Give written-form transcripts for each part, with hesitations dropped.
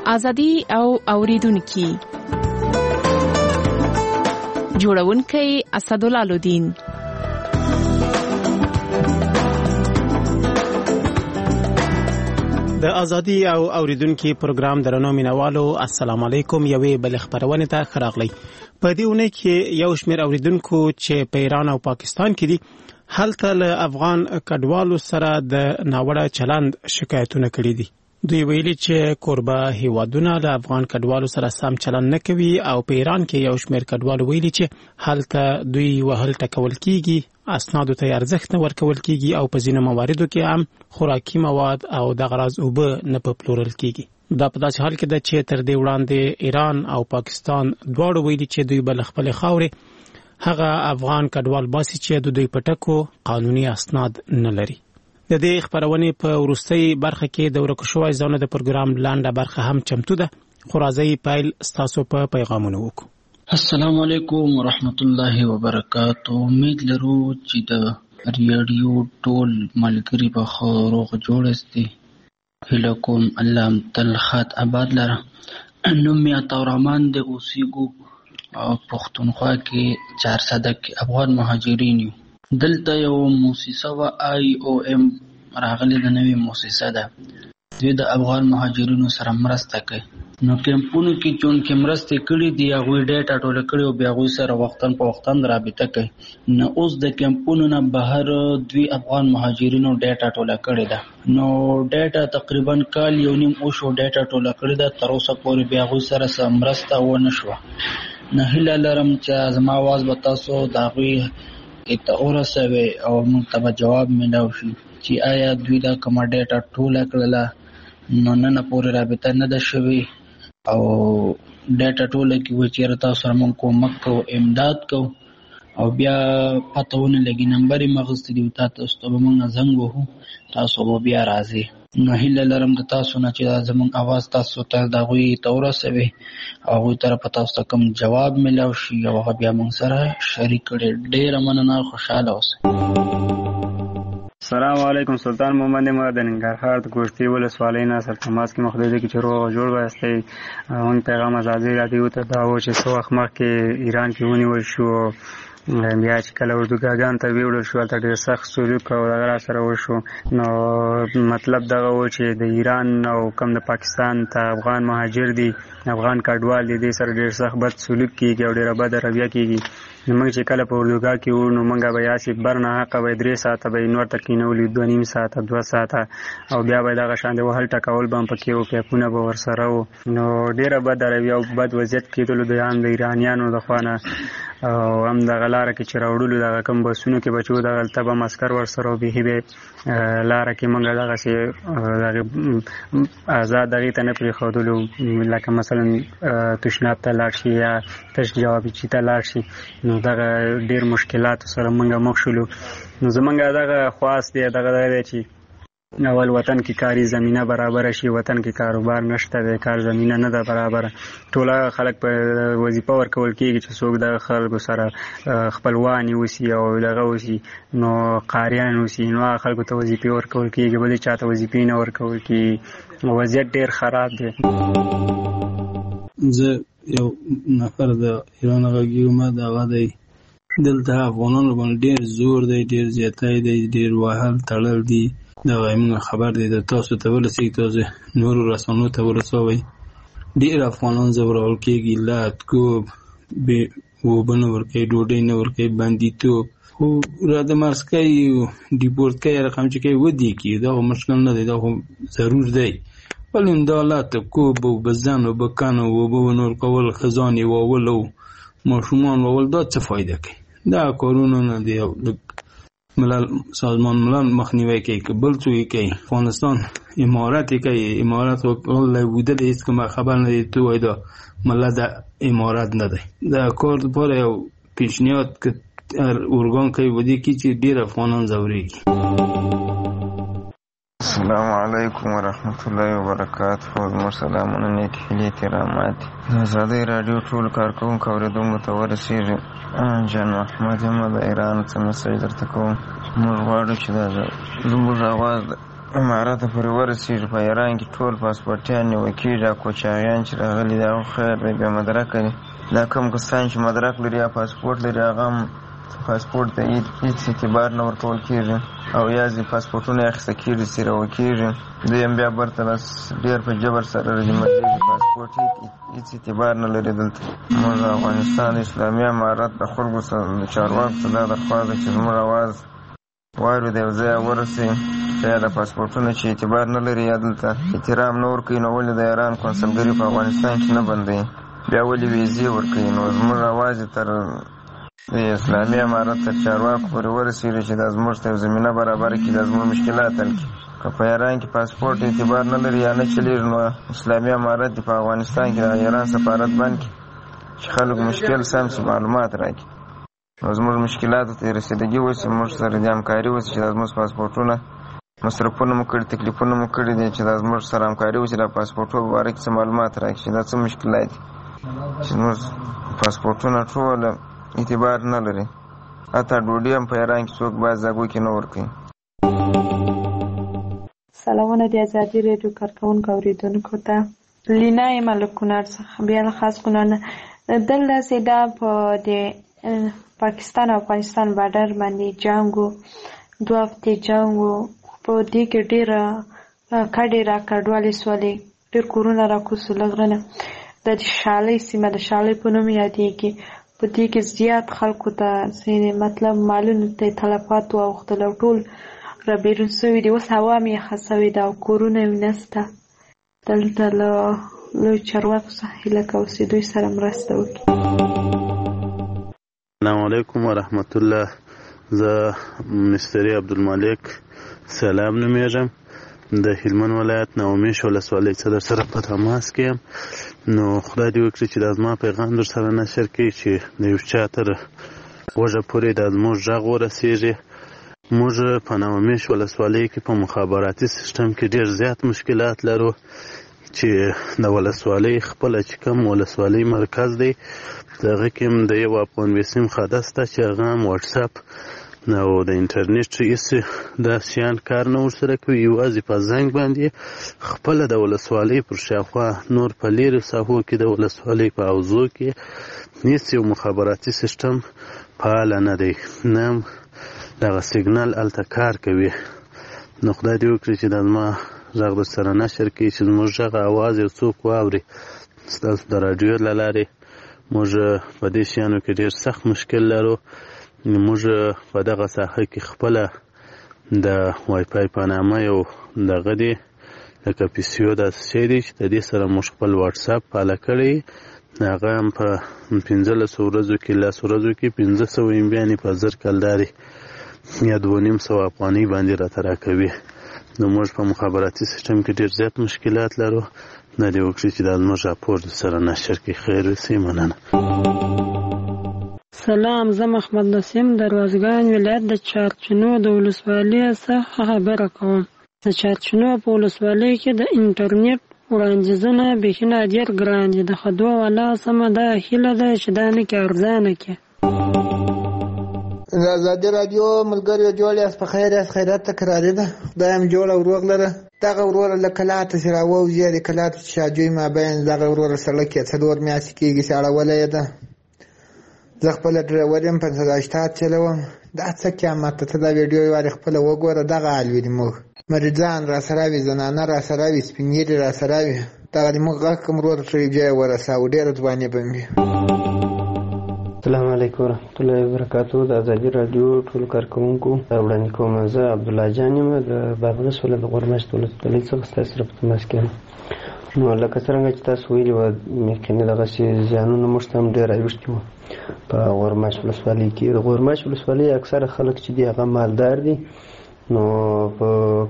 ازادي او اوریدونکو جوړونکي اسدالله لودین. د ازادي او اوریدونکو پروګرام درنو مینوالو السلام علیکم. یوې بل خبرونه ته خراغلی. په دې ونه کې یو شمېر اوریدونکو چې په ایران او پاکستان کې دي هلته له افغان کډوالو سره د ناوړه چلند شکایتونه کړي دي. دوی ویلي چې کوربه هیوادونه له افغان کډوالو سره سم چلند نه کوي او په ایران کې یو شمېر کډوالو ویلي چې هلته دوی وهل ټکول کیږي، اسنادو ته ارزښت نه ورکول کیږي او په ځینو مواردو کې هم خوراکي مواد او د غراض اوبه نه په پلورل کیږي. دا په داسې حال کې ده چې تر دې وړاندې ایران او پاکستان دواړو ویلي چې دوی بل خپل خاورې هغه افغان کډوال باسي چې د دوی په ټکو قانوني اسناد نه لري. د دې خبرونې په وروستۍ برخه کې د ورکو شوی ځانو د پروګرام لاندې برخه هم چمتو ده. خو راځي پیل ستاسو په پیغامونو وکړو. السلام علیکم ورحمت الله وبرکاتو. امید لرو چې د ریډیو ټول ملګری به ښه روغ جوړ استي. هیله کوم الله تل خات آباد لره. نوم مې عطاالرحمن د اوسېږو پښتونخوا کې 400 کې افغان مهاجرین یو. دلته یو موسسه و IOM راغلی د نوې موسسه ده. دوی د افغان مهاجرینو سره مرسته کوي. نو کیمپونو کې چون کې مرسته کړي دي هغوی ډیټا ټوله کړي او بیا هغوی سره وختن په وختن رابطه کوي. نو اوس د کیمپونو نه بهر دوی افغان مهاجرینو ډیټا ټوله کړي ده. نو ډیټا تقریبا کال یو نیم اوشو ډیټا ټوله کړي ده. تر اوسه پورې بیا هغوی سره سم مرسته ونه شوه. نو هیله لرم چې زما اواز به تاسو د هغوی ته ورسوي او موږ ته به جواب میلاو شي چې آیا دوی دا کومه ډیټا ټوله کړله. نو نن پورې رابطه نه ده شوې او ډیټا ټوله کې وایي چېرې تاسو سره موږ کومک کوو، امداد کوو او بیا پته ونه لګي نمبر یې مې اخیستی دی تاسو ته به موږ زنګ وهو، تاسو به بیا راځئ. نو هیله لرم د تاسو نه چې زموږ اواز تاسو ته د هغوی ته ورسوي او هغوی طرفه تاسو ته کوم جواب میلاو شي او هغه بیا موږ سره شریک کړي. ډېره مننه، خوشحاله اوسئ. السلام علیکم. سلطان محمد ما د ننګرهار د ګوشتي ولسوالۍ نه سر تماس کې مخدوده کې چې روغ جوړ وایستی. اون پیغام ازادي راډیو ته دا و چې څو وخت مخکې ایران کې ونیول شو، بیا چې کله اردوګاګان ته ویوړل شو هلته ډېر سخت سلوک او دغه راسره وشو. نو مطلب دغه و چې د ایران او کم د پاکستان ته افغان مهاجر دي، افغان کډوال دي، دې سره ډېر سخت بد سلوک کېږي او ډېره بده رویه کېږي. نو موږ چې کله په اردوګاه کې وو نو موږ به یاسې بر نه حقه به 3 ساعته به یې نور ته کېنولي، 2.5 ساعته 2 ساعته او بیا به یې دغه شان د وهل ټکول به هم پکې وو، پیپونه به ورسره وو. نو ډېره بده رویه او بد وضعیت کېدلو د ایرانیانو د خوا نه او هم دغه لاره کې چې راوړلو دغه کوم بسونو کې به چې وو دغلته به مسکر ورسره و، بیخي به لاره کې موږ دغسې آزاد دغې ته نه پرېښودلو، لکه مثلا تشناب ته لاړ شي یا تش جوابچي ته لاړ شي. نو دغه ډېر مشکلاتو سره موږ مخ شولو. نو زموږ دغه خواست دی دغه دی چې اول وطن کې کاري زمینه برابره شي. وطن کې کاروبار نشته دی، کار زمینه نه ده برابره. ټوله خلک په وظیفه ورکول کېږي چې څوک د خلکو سره خپلوان اوسي او دغه اوسي، نو قاریان اوسي، نو هغه خلکو ته وظیفې ورکول کېږي، بلې چا ته وظیفې نه ورکول کېږي. وضعیت ډېر خراب دی. زه یو نفر د ایران غږیږم، دغه دی دلته افغانانو باندې ډېر زور دی، ډېر زیاتی دی، ډېر وهل تړل دي. دغه موږ خبر دی د تاسو ته ورسېږي، تاسو نورو رسنیو ته ورسوئ. ډېر افغانان ځورول کېږي، لات کوب اوبه نه ورکوي، ډوډۍ نه ورکوي، بندیتوب، خو را د مرز کوي، ډیپورت کوي، رقم چې کوي ودې کېږي. دا خو مشکل نه دی، دا خو ضرور دی. ولې دا لات کوب او بزن او بکن او اوبه نور کول، ښځانې وول او ماشومان وول، دا څه فایده کوي؟ دا کارونه نه دی. ملل سازمان ملل مخنیوی کوي که بل څوک کوي. افغانستان امارت کوي، امارت والله بوده دی، هیڅ کومه خبر نه دی. تو وایي دا ملل د امارت نه دی. دا کار دپاره یو پیشنهاد که هر ارګان کوي ودې کې چې ډېر افغانان ځورېږي. السلام علیکم ورحمت الله وبرکاته. زموږ سلامونه، نیک هیلې، احترامات د ازادۍ راډیو ټول کارکوونکو اورېدونکو ته ورسېږي. جان محمد یم د ایران څه مسج درته کوم. موږ غواړو چې دا زموږ اواز امارات پورې ورسېږي. په ایران کې ټول پاسپورټیان نیول کېږي او کوچاغیان چې راغلي دي هغه خیر دی، بې مدرکه دي. دا کوم کسان چې مدرک لري یا پاسپورټ لري هغه هم پاسپورټ ته هېڅ اعتبار نه ورکول کېږي او یا ځینې پاسپورټونه یې اخیسته کېږي، څیرول کېږي. دوی هم بیا برته ډېر په جبر سره رجمندېږي. پاسپورټ هېڅ اعتبار نه لري دلته. زموږ افغانستان اسلامي امارت د خلکو څخه د چارواکو څخه دا درخواست ده چې زموږ اواز واورېد، یو ځای ورسوي. یا د پاسپورټونه چې اعتبار نه لري یا دلته احترام نه ورکوي، نو ولې د ایران کنسلګري په افغانستان کې نه بندوي؟ بیا ولې ویزې ورکوي؟ نو زموږ اواز یې تر د اسلامي امارت تر چارواکو پورې ورسېږي چې دا زموږ ته یو زمینه برابره کړي، دا زموږ مشکلات حل کړي. که په ایران کې پاسپورټ اعتبار نه لري یا نه چلېږي، نو اسلامي امارت دې په افغانستان کې د ایران سفارت بند کړي چې خلک مشکل سم شي، معلومات راکړي. نو زموږ مشکلاتو ته رسېدګي وشي، موږ سره دې همکاري وشي چې دا زموږ پاسپورټونه مصرفونه مو کړي، تکلیفونه مو کړي دي، چې دا زموږ سره همکاري وشي، دا پاسپورټو په باره کې څه معلومات راکړي. دا څه مشکلات دي چې زموږ پاسپورټونه ټول اعتبار نه لري. حتی ډوډۍ هم په ایران کې څوک باید زاګو کې نه ورکوي. سلامونه د ازادي راډیو کارکوونکو اورېدونکو ته. لینا یم له کونړ څخه، بیا له خاص کونړ نه. دلته دا په د پاکستان او افغانستان بارډر باندې جنګ و، 2 هفتې جنګ و. په دې کې ډېره کډې را کډوالې سولې، ډېر کورونه را کوز له غره نه. د شالۍ سیمه د شالۍ په نوم یادېږي. په دې کې زیات خلکو ته مطلب مالونو ته تلفات واوښتل او ټول را بیرون سوي دي. اوس هوا هم یخه سوې ده او کورونه یې نسته. دلته له لوی چارواکو څخه هیله کوو چې دوی سره مرسته وکړي. السلام علیکم ورحمت الله. زه مستری عبدالمالک سلام نومیږم، د هلمند ولایت نومیش ولسوالۍ څخه در سره په تماس کې یم. نو خدای دې وکړي چې دا زما پیغام در سره نشر کړي چې د یو چا تر غوږه پورې دا زموږ غږ ورسېږي. موږ په نومیش ولسوالۍ کې په مخابراتي سیستم کې ډېر زیات مشکلات لرو چې د ولسوالۍ خپله چې کوم ولسوالۍ مرکز دی د هغه کې هم د یو افغان سیم خاده شته چې هغه هم واټساپ او د انټرنیټ هېڅ دا شیان کار نه ورسره کوي. یوازې په زنګ باندې خپله د ولسوالۍ پر شاوخوا نور په لیرې ساحو کې د ولسوالۍ په حوزو کې هېڅ یو مخابراتي سیستم فعال نه دی، نه دغه سیګنال هلته کار کوي. نو خدای دې وکړي چې دا زما غږ در سره نشر کړي چې زموږ غږ اواز یو څوک واوري. ستاسو د راډیو له لارې موږ په دې شیانو کې ډېر سخت مشکل لرو. موږ په دغه ساحه کې خپله د وای پای په نامه یو دغه دی لکه پیسیو داسې شی دی چې د دې سره موږ خپل واټساپ فعاله کړی. هغه هم په 1500 ورځو کې 10 ورځو کې 1500 ایمبیانې په 1000 کلدارې یا 2500 افغانۍ باندې راته راکوي. نو موږ په مخابراتي سیستم کې ډېر زیات مشکلات لرو. دا دې وکړي چې دا زموږ راپور سره نشر کړي. خیر اوسئ، مننه. سلام، زه محمد نسیم د روزګان ولایت د چارچینو د ولسوالۍ څخه خبره کوم. د چارچینو په ولسوالۍ کې د انټرنیټ وړاندیزونه بیخي ډېر ګران دي. د خدو والا سمه دا هیله ده چې دا نه کې ارزانه کې. د ازادي راډیو ملګریو جوړ یاست، په خیر یاست، خیرات تکراري ده. خدای هم جوړ او روغ لره. دغه وروره له کلاته چې راووځي د کلاته چې شاجوی مابین دغه وروره سړک یې 4 میاشتې کېږي چې اړولی یې ده. زه خپله ډرایور یم، 580 چلوم. دا څه قیامت ته دا ویډیو وارې خپله وګوره. دغه حال وي موږ مریضان را سره وي، زنانه را سره وي، سپین ږیري را سره وي. دغه د موږ غږ کوم وروره ترې بیا یې ورساو. ډېره ځواني به وي. السلام علیکم ورحمت الله وبرکاتو. د ازادي راډیو ټولو کارکوونکو وړاندې کوم. زه عبدالله جان یم، د بادغیس ولایت د غورماشت ولسوالۍ څخه ستاسو سره په تماس کې یم. نو لکه څرنګه چې تاسو ویلي وو، یقیني دغسې زیانونه موږ ته هم ډېر اوښتي وو په غورماشت ولسوالۍ کې. د غورماشت ولسوالۍ اکثره خلک چې دي هغه مالدار دي. نو په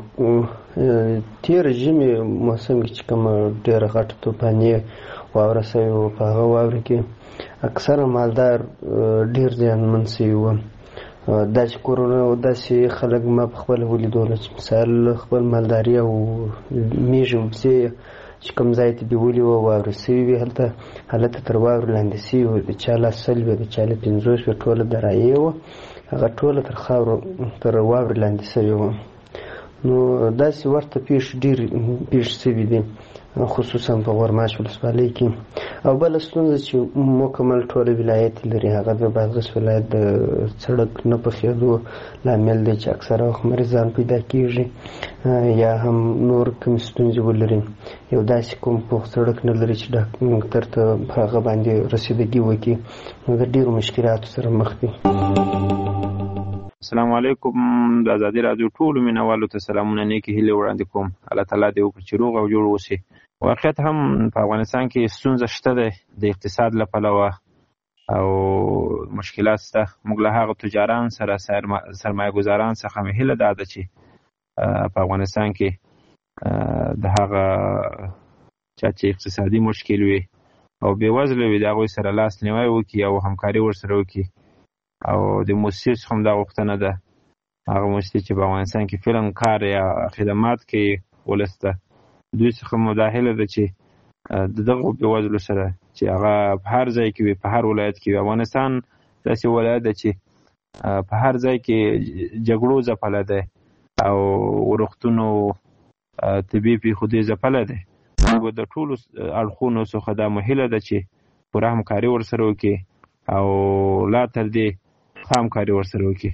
تېره ژمي موسم کې چې کومه ډېره غټه طوفاني واوره سوې وه، په هغه واوره کې اکثره مالدار ډېر زیانمن سوي وو. داسې کورونه او داسې خلک ما په خپله ولیدل چې مثال خپل مالداري او میږې او پسې چې کوم ځای ته بیولي وه واوره سوي وي، هلته تر واورې لاندې سوي وو. د چا له 100 وي، د چا له 50 وي، ټوله درایې وه، هغه ټوله تر واورې لاندې سوي وه. نو داسې ورته پیښ شوي دي خصوصا په غورماش ولسوالۍ کې. او بله ستونزه چې مکمل ټوله ولایت لري هغه د بادغیس ولایت د سړک نه پخېدو لامل دی چې اکثره وخت مریضان پیدا کېږي یا هم نور کومې ستونزې ولري. یو داسې کوم پوخ سړک نه لري چې ډاکټر ته په هغه باندې رسیدګي وکړي، نو د ډېرو مشکلاتو سره مخ دي. السلام علیکم. د ازادي راډیو ټولو مینوالو ته سلامونه، نیکې هیلې وړاندې کوم. الله تعالی دې وکړي چې روغ او جوړ اوسي. واقعیت هم په افغانستان کې ستونزه شته ده د اقتصاد له پلوه او مشکلات شته. موږ له هغه تجاران سره سرمایه ګزاران څخه مې هیله دا ده چې په افغانستان کې د هغه چا چې اقتصادي مشکل وي او بېوزله وي د هغوی سره لاس نیوی وکړي او همکاري ورسره وکړي. او د موسسې څخه هم دا غوښتنه ده، هغه موسسې چې په افغانستان کې فلم کار یا خدمات کوي ولس ته، دوی څخه مو دا هیله ده چې د دغو بېوزلو سره چې هغه په هر ځای کې وي، په هر ولایت کې وي. افغانستان داسې ولایت ده چې په هر ځای کې جګړو ځپلی دی او روغتونو طبي پیښو دې ځپلی دی. موږ د ټولو اړخونو څخه دا مو هیله ده چې پوره همکاري ورسره وکړي او لا تر دې ښه همکاري ورسره وکړي.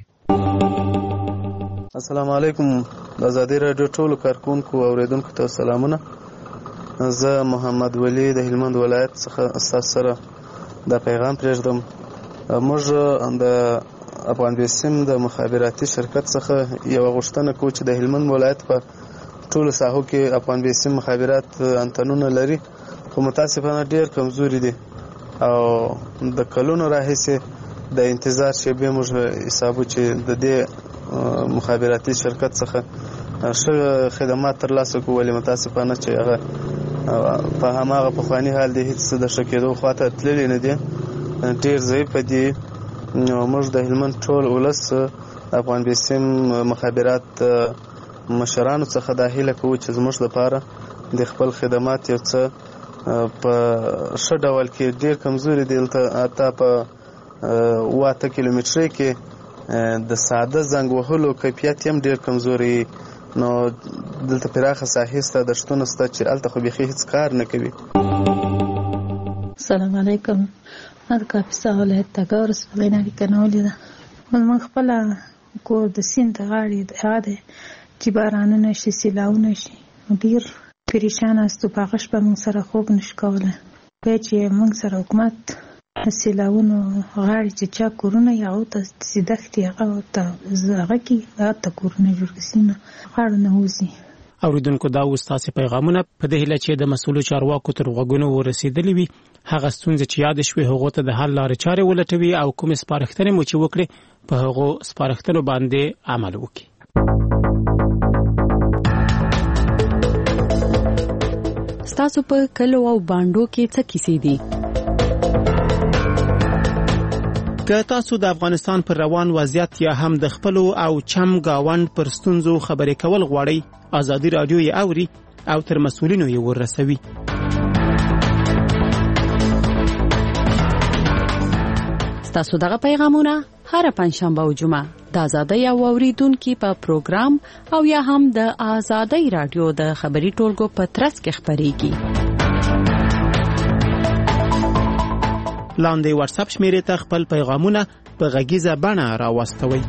السلام علیکم. د ازادي راډیو ټولو کارکونکو او اوریدونکو ته سلامونه. زه محمد ولی د هلمند ولایت څخه ستاسو سره دا پیغام پرېږدم. موږ د افغان بیسیم د مخابراتي شرکت څخه یوه غوښتنه کوو چې د هلمند ولایت په ټولو ساحو کې افغان بیسیم مخابرات انتنونه لري، خو متاسفانه ډېر کمزوري دي او د کلونو راهیسې د انتظار شیبې موږ حسابو چې د دې مخابراتي شرکت څخه ښه خدمات ترلاسه کوو، ولې متاسفانه چې هغه په هماغه پخواني حال دی، هېڅ د ښه کېدو خواته تللي نه دي، ډېر ضعیفه دي. موږ د هلمند ټول ولس افغان بیسیم مخابرات مشرانو څخه دا هیله کوو چې زموږ لپاره د خپل خدمات یو څه په ښه ډول کې ډېر کمزوري دي. دلته حتی په 8 کیلومترۍ کې د ساده زنګ وهلو کیفیت هم ډېر کمزوري، نو دلته پراخه ساحې شته، دښتونه شته چې هلته خو بیخي هېڅ کار نه کوي. السلام علیکم. ما د کاپیسا ولایت تګاو ولسوالۍ نه اړیکه نیولې ده. موږ خپله کور د سیند د غاړې هغه دی چې بارانونه شي، سیلاونه شي، ډېر پریشانه استو. په هغه شپه موږ سره خوب نشو کولی. بیا چې موږ سره حکومت د سیلاونو غاړې چې چا کورونه یې هغو ته دښتې هغه ته کړي، هغه ته کورونه جوړ کړي، سیند غاړو نه وځي. اوریدونکو دا اوس ستاسې پیغامونه په دې هیله چې د مسؤلو چارواکو تر غوږونو ورسېدلي وي. هغه ستونزې چې یادې شوې هغو ته د حل لارې چارې ولټوي او کومې سپارښتنې مو چې وکړي په هغو سپارښتنو باندې عمل وکړي. ستاسو په کلو او باندو کې څه کیسې دي؟ که تاسو د افغانستان پر روان وضعیت یا هم د خپلو او چم گاوند پر ستونزو خبرې کول غواړئ، ازادي راډیو یې اوري او تر مسؤلینو یې ورسوي. ستاسو دغه پیغامونه هر پنځشنبه او جمعه د ازادۍ او اوریدونکو په پروګرام او یا هم د ازادۍ راډیو د خبري ټولګو په ترڅ کې خبريږي. لاندې واتس اپ شمیرې ته خپل پیغامونه په غږیزه بڼه راوستوئ.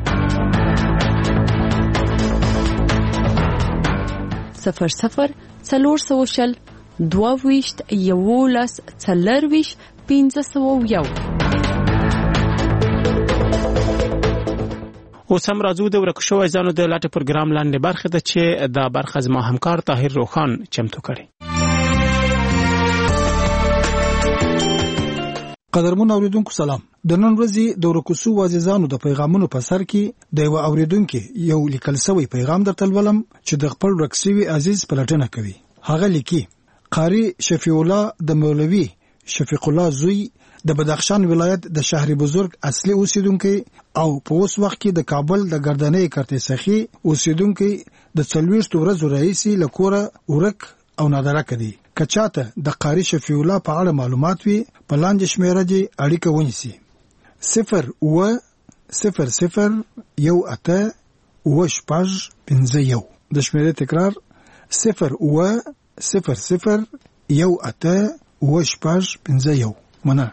00 400 22 11 40 501. اوس هم راځو د ورکو شویو ځانو د لاټه پروګرام لاندې برخه ده چې دا برخه زما همکار طاهر روخان چمتو کړي. قدرمن اوریدونکو سلام. د نن ورځې د ورکو شویو ځانو د پیغامونو په سر کې د یو اوریدونکو یو لیکل شوی پیغام درته ولم چې د خپل ورکسوي عزیز پلټنه کوي. هغه لیکي: قاری شفیع الله د مولوی شفیق الله زوی د بدخشان ولایت د شهر بزرگ اصلي اوسیدونکو او په اوس وخت کې د کابل د ګردنۍ کرتسخي اوسیدونکو د 40 ورځې رئیس لکوره ورک او نادره کړي. کچاته د قاری شفیع الله په اړه معلومات وي په لاندې شمیره دي اړیکه ونیسي: 0 و 00 1 8 و 5 51. د شمیرې تکرار 010018815 مننه.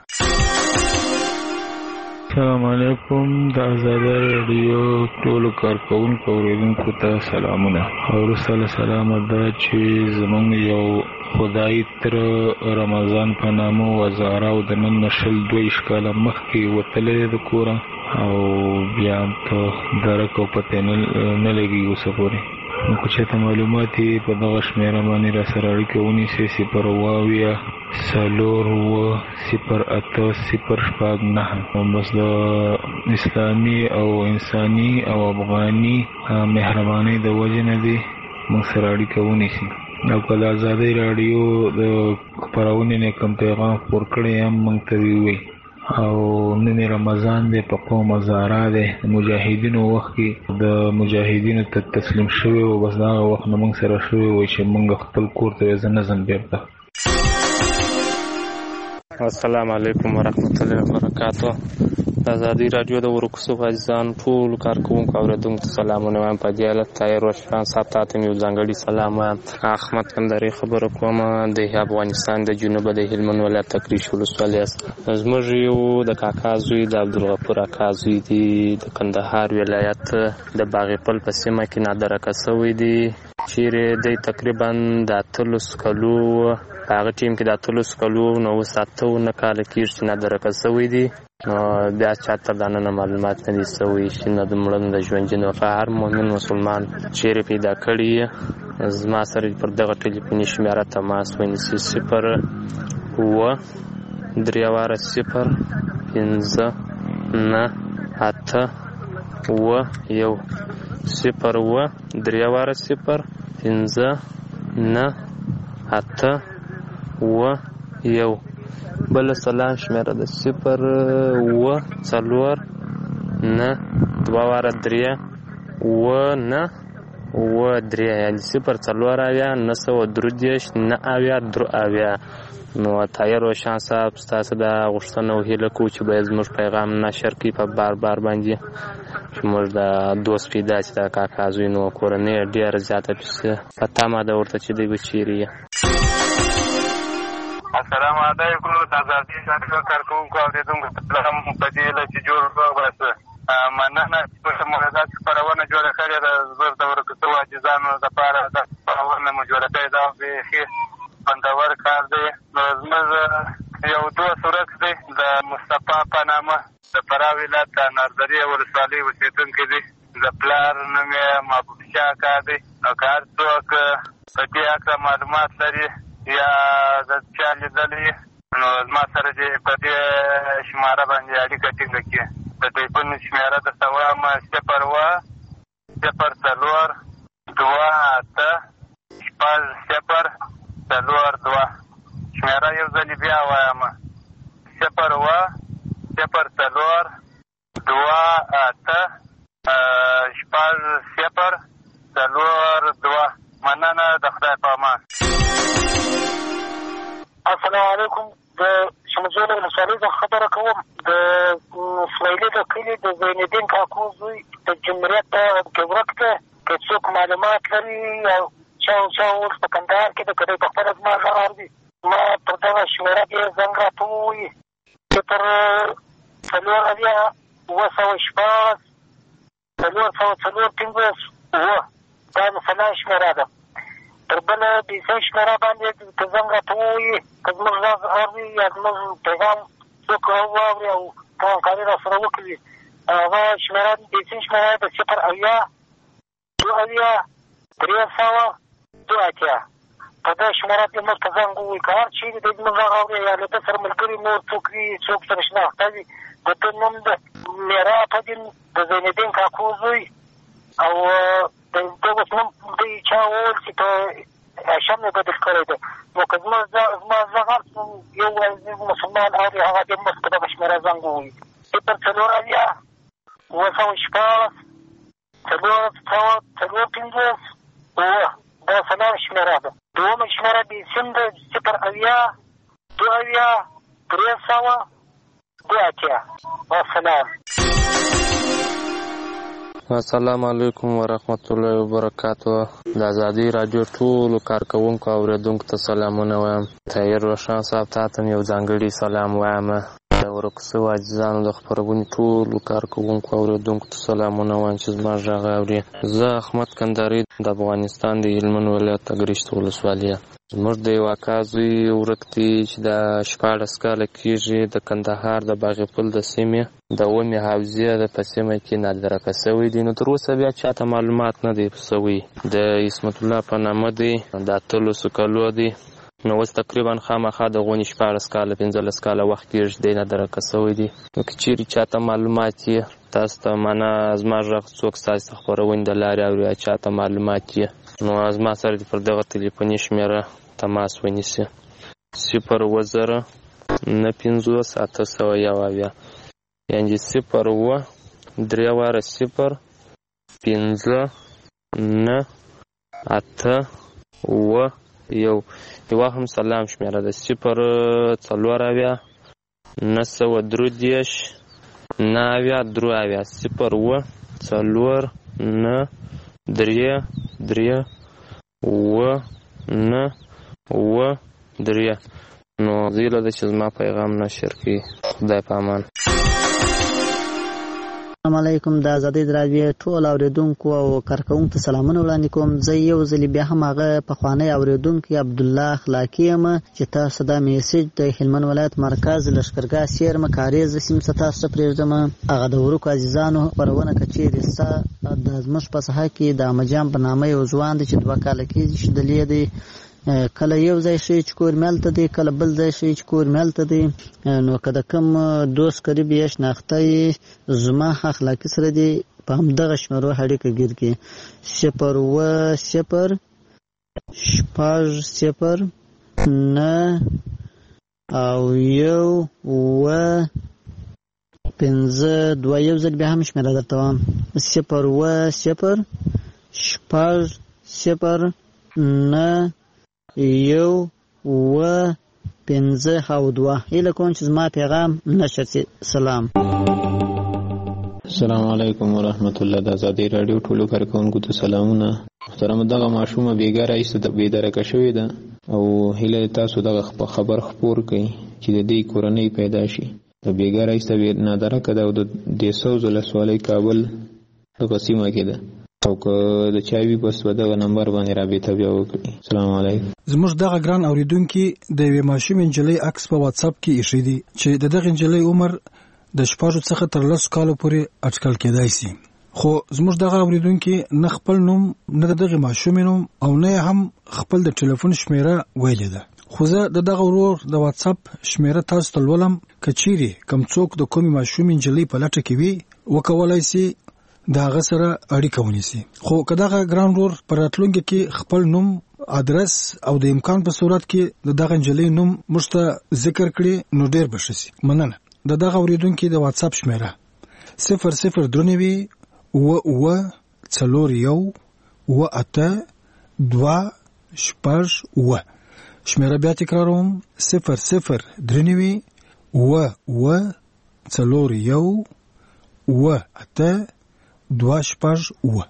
السلام علیکم. د آزاده رادیو ټولو کارکونکو اوریدونکو ته سلامونه. وروسته سلام ده چې زمونږ یو خدای تر رمضان په نامه وزاره او د نن نشل 2 کاله مخکې وتلې د کوره او بیا ته درک او پته نه لګي اوسه پورې. نو که چېرته معلومات یې په دغه شمېره باندې را سره اړیکه ونیسئ 080080809. بس د اسلامي او انساني او افغاني مهربانۍ د وجې نه دي موږ سره اړیکه ونیسي. او که د ازادۍ راډیو د خپرونې نه کوم پیغام خپور کړی هم موږ ته ووایي. او نن رمضان دی، په قوم هزاره دی، د مجاهدینو وخت کې د مجاهدینو ته تسلیم شوی و. بس دغه وخت نه موږ سره شوی و چې موږ خپل کور ته زه نه ځم بېرته. السلام علیکم ورحمت الله وبرکاتو. د ازادۍ راډیو د ورکوسو عزیزان ټول کارکوونکو اوریدونکو ته سلامونه وایم. په دې حالت طاهر روشن صاحب ته یو ځانګړي سلام وایم. احمد کندهاري خبره کوم د افغانستان د جنوب د هلمند ولایت تکریش ولسوالۍ است. زموږ یو د کاکا زوی د عبدالغفور اکا زوی دی د کندهار ولایت د باغپل په سیمه کې نادرکه شوی دی، چیرې دی تقریبا د 13 کلو په هغه ټیم کې د 13 کلو نو 7 کاله کېږي چې نادرکه شوی دی. بیا چاته د نن معلومات نه دي شوي چې نه د مړه د ژوندي نو هر مؤمن مسلمان چیرې پیدا کړي زما سره پر دغه ټلیفوني شمیره تماس ونیسي 01085 بل سلام شمیره د 04923 یعنی 04939 نو طاهر روشن صاحب ستاسو د غوښتنه او هیله کوو چې باید زموږ پیغام نشر کړي په بار باندې چې موږ د دوست پیدا چې د کاکا زوی نو کورنۍ ډېره زیاته په تمه ده ورته چې دی به چیرې. السلام علیکم. د ازادۍ راډیو کارکوونکو اوریدونکو ته سلام. په دې هیله چې جوړ وباسه مننه چې په موږ خپرونه جوړه کړې ده. زه د ورکوسو عاجزانو دپاره دا خپرونه مو جوړه کړې ده. بیخي خوندور کار دی. نو زموږ یو دوست ورک دی د مصطفی په نامه د فراه ولایت د ناردرې ولسوالۍ اوسېدونکی دی. د پلار نوم یې محبوب شاه اکا دی. نو که هر څوک په دې هکله معلومات لري یا د چا لیدلي نو زما سره دې په دې شماره باندې اړیکه ټینګه کړي. د ټلیفون شمېره درته وایم 01028060442. شمېره یو ځلې بیا وایم 01028060442. مننه، د خدای په امان. السلام علیکم. د شمجول ولسوالۍ څخه خبره کوم. د اسماعیلي د کلي د زینالدین کاکو زوی د جمهوریت کې ورک دی. که څوک معلومات لري او چا اوس په کندهار کې د که دی په خپله زما غږ اوري ما پر دغه شمېره کې زنګ راته ووایي 040140454 دا د فلان شمېره ده. تر بله بیسۍ شمېره باندې که زنګ راته ووایي که زموږ غږ اوري یا زموږ پیغام څوک واوري او همکاري را سره وکړي هغه شمېره بیسۍ شمېره د 0802302 په دې شمېره کې موږ ته زنګ ووایي. که هر چیرې د زموږ غږ اوري یا له ده سره ملګري نور څوک وي څوک سره شناخته وي د ده نوم د میرا فدین د زینالدین کاکو زوی او د اوس نوم دوی چا وویل چې په هاشم یې بدل کړی دی. نو که زما زغ هر یو مسلمان اوري هغه دې موږ په دغه شمېره زنګ ووایي 040140454 دا فلان شمېره ده. دومه شمېره د سیم ده 0802302 والسلام. السلام علیکم ورحمت الله وبرکاتو. د ازادي رادیو ټولو کارکوونکو او اوریدونکو ته سلامونه وایم. طاهر روشن صاحب ته هم یو ځانګړي سلام وایم. د ورک سوي عزیزانو د خپرونې ټولو کارکوونکو او اوریدونکو ته سلامونه وایم چې زما غږ اوري. زه احمد کندهاري د افغانستان د هلمند ولایت اګریشت ولسوالي. زموږ د یو اکا زوی ورک دی چې د 14 کاله کېږي، د کندهار د باغپل د سیمې د اومې حوزې د په سیمه کې نادرکه سوی دی. نو تر اوسه بیا چاته معلومات نه دی سوی. د اسمت الله په نامه دی، د 18 کالو دی. نو اوس تقریبا خامخا د غونې 14 کاله 15 کاله وخت کېږي دی نادرکه سوی دی. نو که چیرې چاته معلومات یې تاسو ته معنا زما غږ څوک ستاسو خپرونې د لارې اوري چاته معلومات یې نو زما سره دې پر دغه تلیفوني شمېره تماس ونیسي 0 9 50 801 یعنې 0 3 واره 0 5 9 8 و یو هم سلام شمېره ده 0 4 9 درودیش 9 درو 0 4 9 3 3 و 9 و 3. نو زیله ده چې زما پیغام نشر کړي. خدای په امان. السلام علیکم. د ازادي رادیو ټول اوریدونکو او کارکوونکو ته سلامونه وړاندې کوم. زه یو ځل بیا هم هغه پخوانی اوریدونکی عبدالله اخلاقی یم چې تاسو دا میسج د هلمند ولایت مرکز لښکرګاه سیرمه کاریز سیمې ته تاسو ته پرېږدم. هغه د ورکو عزیزانو خپرونه که چیرې ستا د زموږ په ساحه کې د احمدجان په نامه یو ځوان دی چې 2 کاله کېږي چې دلې دی، کله یو ځای شي چې کور ملته دی، کله بل ځای شي چې کور ملته دی. نو که د کوم دوست قریب یې شناخته یې زما اخلاقي سره دی په همدغه شمېرو اړیکه ګیر کړي 0 و 0 شپږ 0 9 او 1 و 5 2. یو ځل بیا هم شمېره درته وایم 0 و 0 شپږ 0 9 1 و 5 او 2. هیله کوم چې زما پیغام نشر شي. سلام. السلام علیکم ورحمت الله. د ازادي رادیو ټولو کارکوونکو ته سلامونه. محترم دغه ماشومه بیګاره ایسته د بیدارکه شوې ده او هیله تاسو دغه خبر خپور کړئ چې د دې کورنۍ پیدا شي. د بیګاره ایسته نادرکه ده او د 200 ولسوالۍ کابل دغه سیمه کې ده او که د چاوي بس په دغه نمبر باندې رابطه بیا وکړي. السلام علیکم. زموږ دغه ګران اوریدونکي د یوې ماشومې نجلۍ عکس په واتس اپ کې ایښی دی چې د دغه نجلۍ عمر د 6 څخه تر 10 کالو پورې اټکل کېدای شي. خو زموږ دغه اوریدونکي نه خپل نوم نه دغه ماشومې نوم او نه هم خپل د ټلیفون شمیره ویلې ده. خو زه دغه ورور د واتس اپ شمیره تاسو ته لولم. که چیرې کوم څوک د کومې ماشومې نجلۍ په لټه کې وي وکولای شي دا هغه سره اړیکه ونیسي. خو که دغه ګران ورور په راتلونکي کې خپل نوم ادرس او د امکان په صورت کې د دغه نجلۍ نوم موږ ته ذکر کړي نو ډیر به ښه شي. مننه. د دغه اوریدونکي د واتس اپ شمیره 00 و 4 و 8 2 شپږ و. شمیره بیا تکراروم 00 و 4 و 8 2 شپږ و.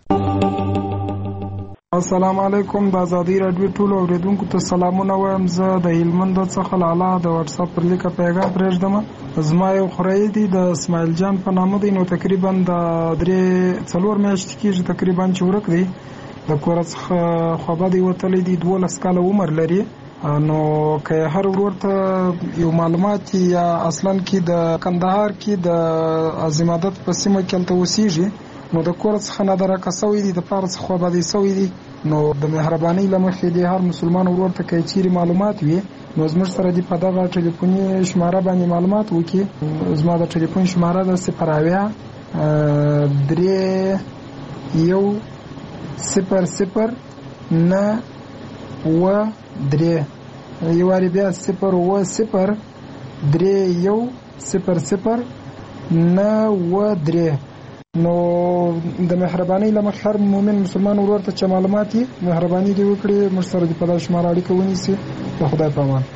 السلام علیکم. د ازادي رادیو ټولو اوریدونکو ته سلامونه وایم. زه د هلمند څخه لاله د واتس اپ پر لیکه پیغام پرېږدم. زما یو خوری دی د اسماعیل جان په نامه دی. نو تقریبا د 3-4 میاشتې کېږي تقریبا چې ورک دی. د کور څخه خوابه دی وتلی دی. 12 کاله عمر لري. نو که هر ورور ته یو معلومات یا اصلا کې د کندهار کې د عظیمادت په سیمه کې هلته اوسېږي نو د کور څخه نادرکه سوی دی، د پاره څخه خوابدی سوی دی. نو د مهربانۍ له مخې د هر مسلمان ورور ته که چیرې معلومات وي نو زموږ سره دې په دغه ټلیفوني شماره باندې معلومات وکړي. زما د ټلیفون شماره ده 0 3 1 0 9 و 3. یوارې بیا 0 و 0 3 1 0 9 و 3. نو د مهربانۍ له مخې هر مؤمن مسلمان ورور ته چې معلومات یې مهرباني دې وکړي موږ سره دې په دغه شماره اړیکه ونیسي. د خدای په امان.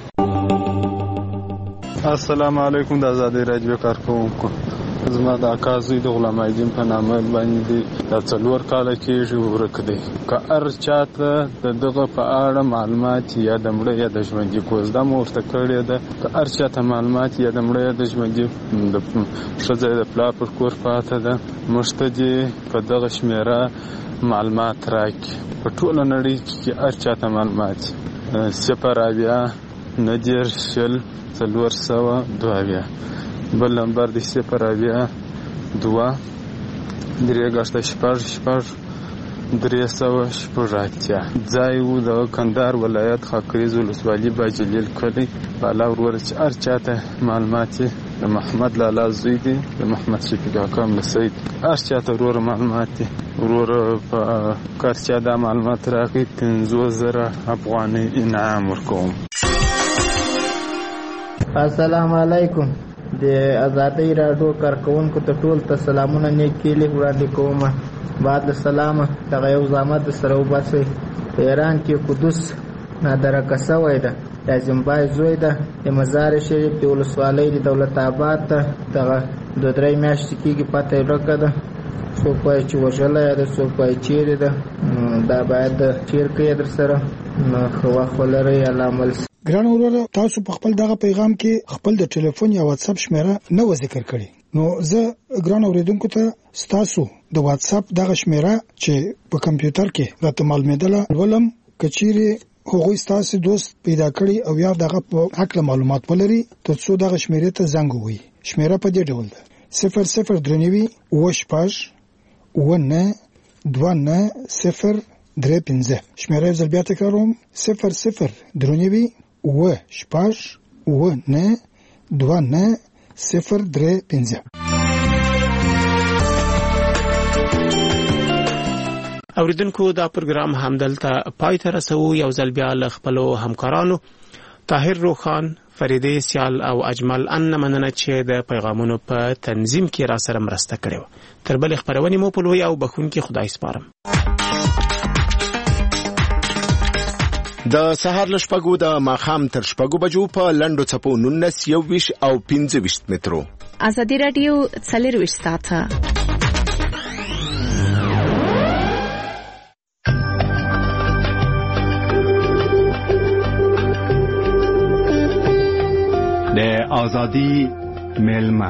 السلام علیکم. د ازادي رادیو کارکوونکو زما د اکا زوی د غلام ایدین په نامه باندې دا 4 کاله کېږي ورک دی. که هر چاته د دغه په اړه معلومات یا د مړه یا د ژوندي کوزده مو ورته کړې ده، که هر چاته معلومات یا د مړه یا د ژوندي د ښځه د پلار پر کور پاته ده، موږ ته دې په دغه شمېره معلومات راکړي. په ټوله نړۍ کې هر چاته معلومات 090-40-402. بل نمبر دی 0-2-3-6-380. ځای و د کندهار ولایت خاکریز ولسوالي باجلیل کلی. بالا ورور چې هر چاته معلومات د محمد لالا زوی دی، د محمد شفیق حکم لسید، هر چاته ورور معلومات دی. ورور په کار چا دا معلومات راکړي 50,000 افغانۍ انعام ورکوم. السلام علیکم. د آزادۍ راډیو کارکونکو ته ټول ته سلامونه نیکې وړاندې کوم. بعد السلام دغه یو زحمت سره وباسئ. په ایران کې قدس نادرکه شوی ده، د زیمبای زوی ده، د مزار شریف د ولسوالۍ د دولت آباد ته دغه 2-3 میاشتې کېږي پته یې ورکه ده. څوک وایي چې وژلی ده، څوک وایي چیرې ده. دا باید چیر کوي در سره نو ښه وخت ولرئ. الله عمل. ګران وروره، تاسو په خپل دغه پیغام کې خپل د ټلیفون یا واتس اپ شمیره نه و ذکر کړی، نو زه ګران اوریدونکو ته ستاسو د واتس اپ دغه شمیره چې په کمپیوټر کې راته معلومېدله ولم، کچيري هغوی ستاسو دوست پیدا کړی او یا دغه په حق معلومات ولري ترڅو دغه شمیره ته زنګ ووهي. شمیره په دې ډول ده: 00-29-29-0-3-5. شمیره یو ځل بیا تکراروم: 00-29-29-0-3-5. اوریدونکو دا پروګرام همدلته پای ته رسو. یو ځل بیا له خپلو همکارانو طاهر روخان، فریده سیال او اجمل ان مننه چې د پیغامونو په تنظیم کې را سره مرسته کړې و. تر بل خبرونه مو په لوی او بخونکي خدای سپارم. د سهار له شپږو د ماښام تر شپږو بجو په لنډو څپو 19 21 او 25 مترو. ازادي رادیو 40 ساعته. د ازادي میلمه.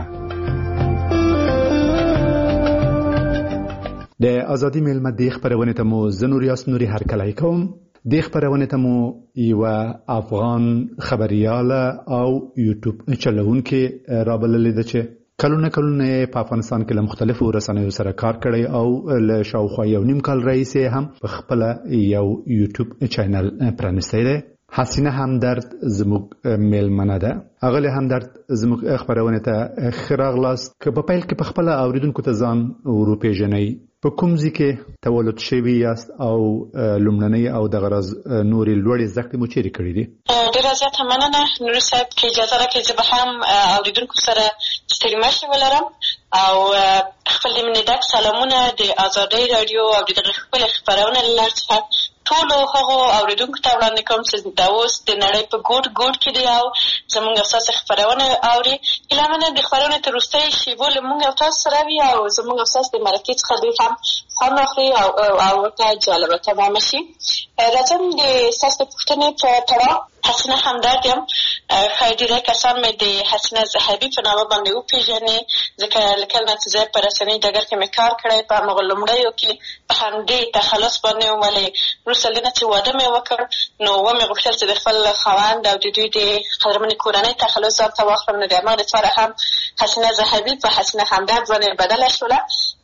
د ازادي میلمه د خبرونه ته مو زنوریاس نوري هرکلای کوم. د خبرونه ته مو یو افغان خبرياله او یوټیوب چلونکي رابللې ده چې کلونه په افغانستان کې له مختلفو رسنیو سره کار کړی او له شاوخوا 1.5 کال رئیس هم په خپل یو یوټیوب چینل پرانیستی دی. حسینه همدرد زموږ میلمنه ده. اغلی همدرد زموږ خبرونه ته خراغلاست که په پیل کې په خپل اوریدونکو ته ځان وروپېژنئ. په کوم ځای کې تولد شوي یاست او لومړنۍ او د غرض نورې لوړې زده کړې مو چیرې کړې دي؟ ډېره زیاته مننه نوري صاحب که اجازه راکړئ زه به هم اوریدونکو سره ستړي مشې ولرم او خپل د مینې ډک سلامونه د ازادۍ راډیو او د دغه خپلې خپرونې له لارې څخه ټولو هغو اوریدونکو ته وړاندې کوم چې دا اوس د نړۍ په ګوټ ګوټ کې دی او زموږ اساسي خپرونه اوري. هیله منه د خپرونې تر وروستۍ شېبو له موږ او تاسو سره وي او زموږ اساس د مرکې څخه دوی هم خوند واخلي او ورته جالبه تمامه شي. راځم د ستاسو د پوښتنې په تړاو حسینه همدرد یم. ښایي ډېری کسان مې د حسینه ذهبي په نامه باندې وپېژني ځکه له کله نه چې زه په رسنۍ ډګر کې مې کار کړی په همغه لومړیو کې په همدې تخلص باندې وم، ولې وروسته له نه چې واده مې وکړ نو ومې غوښتل چې د خپل خاوند او د دوی د قدرمنې کورنۍ تخلص ځان ته واخلم، نو د همغې دپاره هم حسینه ذهبي په حسینه همدرد باندې بدله شوله.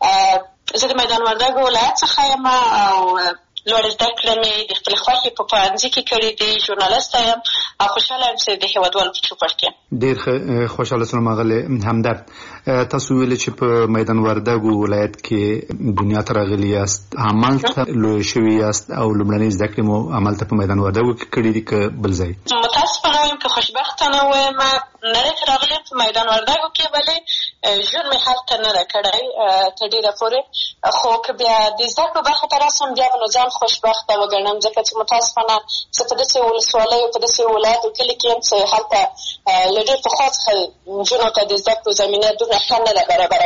زه د میدان وردګو ولایت څخه یم او لوړې زده کړې مې د خپلې خوښې په پوهنځي کې کړې دي. ژورنالسته یم او خوشحاله یم چې د هېوادوالو په چوپړ کې یم. ډېر خوشحاله شوم اغلې همدرد. تاسو ویلې چې په میدان وردګو ولایت کې دنیا ته راغلي یاست، همالته لوی شوي یاست او لومړنۍ زده کړې مو همالته په میدان وردګو کې کړې دي که بل ځای؟ متاسفانه وایم که خوشبختانه وایم نه دی راغلی په میدان وردګو کې، ولې ژوند مې هلته نه ده کړی تر ډېره پورې. خو که بیا د زده کړو برخې ته راسم بیا به نو ځان خوشبخته وګڼم ځکه چې متاسفانه زه په داسې ولسوالیو په داسې ولایتو کلي کې یم چې هلته له ډېر پخوا څخه نجونو ته د زده کړو زمینه دومره ښه نه ده برابره.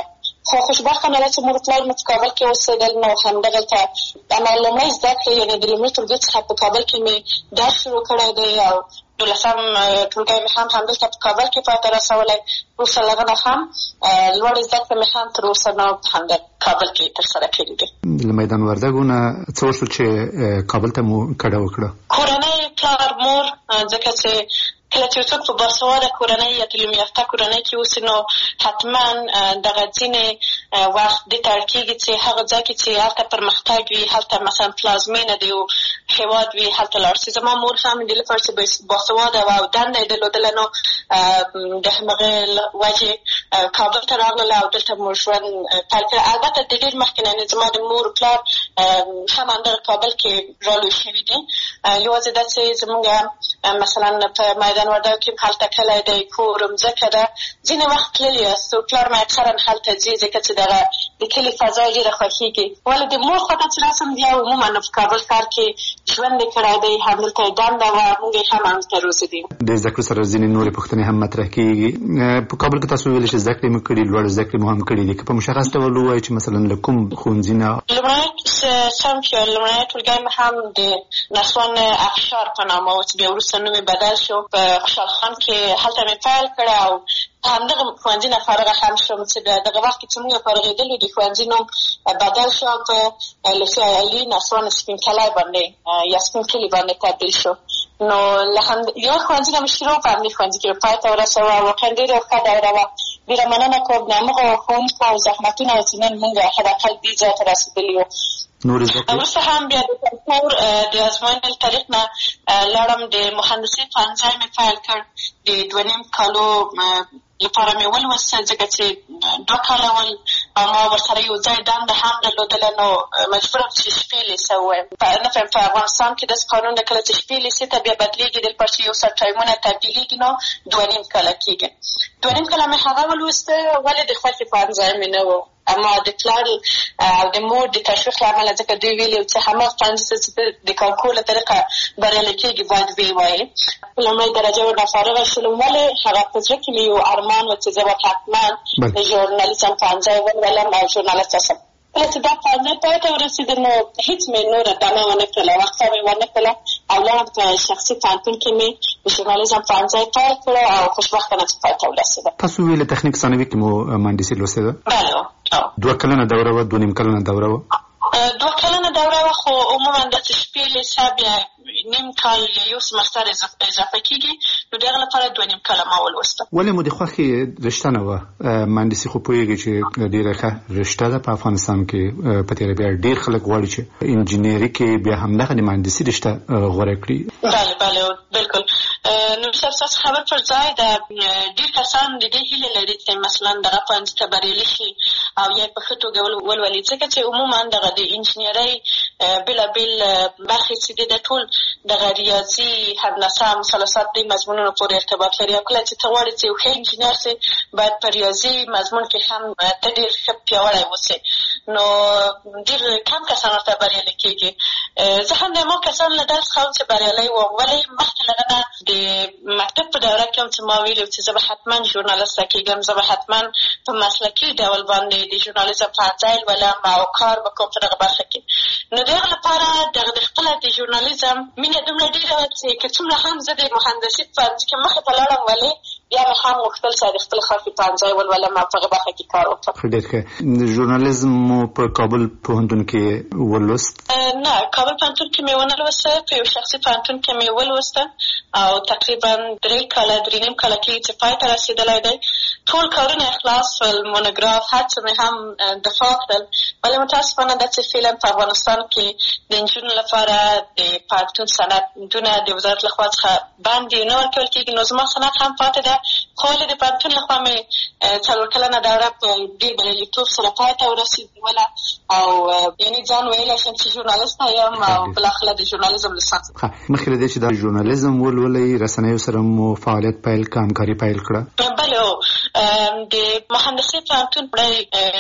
خو خوشبختانه ده چې مور پلار مې په کابل کې اوسېدل، نو همدغلته لومړی زده کړې یعنې د لومړي ټولګي څخه په کابل کې مې درس شروع کړی دی او 12 ټولګی مې هم همدلته په کابل کې پای ته رسولی. وروسته له هغه نه هم لوړې زده کړې مې هم تر اوسه نه همدا کابل کې ترسره کړي دي. له میدان وردګو نه څه وشول چې کابل ته مو کډه وکړه؟ کورنۍ، پلار، مور، ځکه چې کله چې څوک په باسواده کورنۍ یا تعلیم یافته کورنۍ کې اوسي نو حتما دغه ځینې وخت دې ته اړ کېږي چې هغه ځای کې چې هلته پرمختګ وي، هلته مثلا پلازمینه د یو هېواد وي، هلته لاړ شي. زما مور هم دې لپاره چې باسواده وه او دنده یې درلودله نو د همغې وجې کابل ته راغلله او دلته مو ژوند پیل کړی. البته د ډېر مخکې نه زما د مور پلار هم همدغه کابل کې رالوی شوي دي. یوازې دا چې زمونږ مثلا په میدان وردګو کې هلته کلی دی، کور، مځکه ده، ځینې وخت تللي یاست. پلار مې اکثرا هلته ځي ځکه چې دغه د کلي فضا یې ډېره خوښېږي. ولې د مور خوا ته چې راسم بیا عموما په کابل ښار کې ژوند یې کړی دی، همدلته یې دنده وه، موږ یې هم همدلته روزلي دي. د زده کړو سره ځینې نورې پوښتنې هم مطرح کېږي. په کابل کې تاسو ویلي چې زده کړې مو کړي، لوړې زده کړې مو هم کړي دي، که په مشخص ډول ووایي چې مثلا له کوم ښوونځي نه؟ لومړنی ټولګی مې هم د نسوان افشار په نامه و چې بیا وروسته نوم یې بدل شو، په خوشحال خان کې هلته مې پیل کړی او همدغه ښوونځي نه فارغه هم شوم چې دغه وخت کې چې موږ فارغېدلو د ښوونځي نوم بدل شو او په لوسیا علي نسوان سپین کلی باندې یا سپین کلي باندې تبدیل شو. نو له یو ښوونځي نه مې شروع په همدې ښوونځي کې پای ته ورسوه. واقعا ډېره ښه دوره وه. ډېره مننه کوم د همغو ښوونکو او زحمتونه چې نن موږ حداقل دې ځای ته رسېدلي یو. وروسته هم بیا د کلتور د ازموینې له طریق نه لاړم، د مهندسۍ پوهنځی مې پیل کړ. د 2.5 کالو لپاره مې ولوستل ځکه چې 2 کاله ول او ما ورسره یو ځای دنده هم درلودله، نو مجبوره چې شپې لیسه ووایم. نه فهم په افغانستان کې داسې قانون ده کله چې شپې لیسې ته بیا بدلېږي د لپاره چې یو څه ټایمونه تبدیلېږي نو 2.5 کاله کېږي. 2.5 کاله مې هغه ولوسته. ولې د خوښې پوهنځی مې نه و، اما د پلار او د مور د تشویق له امله ځکه دوی ویلي چې هماغه پوهنځي چې د کانکور له طریقه بریالی کېږي باید ویې وایې. لومړۍ درجه ورنه فارغه شولم. ولې هغه په زړه کې مې یو ارمان و چې زه به حتما د ژورنالیزم پوهنځی ولولم او ژورنالست شم. کله چې دا پوهنځی پای ته ورسېده نو هېڅ مې نوره دمه ونه کړله، وقفه مې ونه کړله او لاړم په شخصي پوهنتون کې مې د ژورنالیزم پوهنځی پیل کړه او خوشبختانه چې پای ته ورسېده. تاسو ویلې تخنیک ثانوي کې مو مهندسي لوستې ده؟ بله. 2 کلنه دوره وه، 2.5 کلنه دوره وه؟ 2 کلنه دوره وه، خو عموما داسې شپې لیسه بیا نیم کال یا یو سمستر اضافه کېږي، نو د هغه لپاره 2.5 کاله ما ولوسته. ولې مو د خوښې رشته نه وه مهندسي؟ خو پوهېږي چې ډېره ښه رشته ده په افغانستان کې. په تېره بیا ډېر خلک غواړي چې انجینري کې بیا همدغه د مهندسي رشته غوره کړي. بله بلکل. نو ستاسو خبر پر ځای ده. ډېر کسان د دې هیله لري چې مثلا دغه پوهنځي ته بریالي شي او یا په ښه توګه ولولي، ځکه چې عموما دغه د انجینرۍ بېلابېل برخې چې دي د ټول دغه ریاضي، هندسه، مثلثات دې مضمونونو پورې ارتباط لري. او کله چې ته غواړې چې یو ښه انجینر سې باید په ریاضي مضمون کې هم ته ډېر ښه پیاوړی اوسې، نو ډېر کم کسان ورته بریالي کېږي. زه هم د هماغو کسانو له ډلې څخه وم چې بریالی وم. ولې مخکې له هغه نه د مکتب په دوره کې هم چې ما ویلي چې زه به حتما ژورنالسته کېږم، زه به حتما په مسلکي ډول باندې د ژورنالیزم پوهنځی لولم او کار به کوم په دغه برخه کې. نو د هغه لپاره د خپله د ژورنالیزم مینه دومره ډېره وه چې که څومره هم زه د مهندسي په پوهنځي کې مخې ته لاړم، ولې بیا مې هم غوښتل چې د خپل خوښې پوهنځی ولولم او په هغه برخه کې کار وکړم. ډېر ښه. ژورنالیزم مو په کابل پوهنتون کې ولوست؟ نه، کابل پوهنتون کې مې ونه لوسته، په یو شخصي پوهنتون کې مې ولوسته او تقریبا 3 کاله 3.5 کاله کېږي چې پای ته رسېدلی دی. ټول کارونه اخلاص شول، مونوګراف، هر څه مې هم دفاع کړل. ولې متاسفانه دا چې فعلا په افغانستان کې د نجونو لپاره د پوهنتون سندونه د وزارت لخوا څخه باندې نه ورکول کېږي، نو زما سند هم پاتې ده. خو ولې د پوهنتون لخوا مې 4 کلنه دوره په ډېر بریالیتوب سره پای ته ورسېدله او یعنې ځان ویلی شم چې ژورنالسته یم او بالاخره د ژورنالیزم لیسانس. مخکې له دې چې دا ژورنالیزم ولولئ رسنیو سره مو فعالیت پیل کړه، همکاري پیل کړه؟ بله، د مهندسۍ پوهنتون لومړی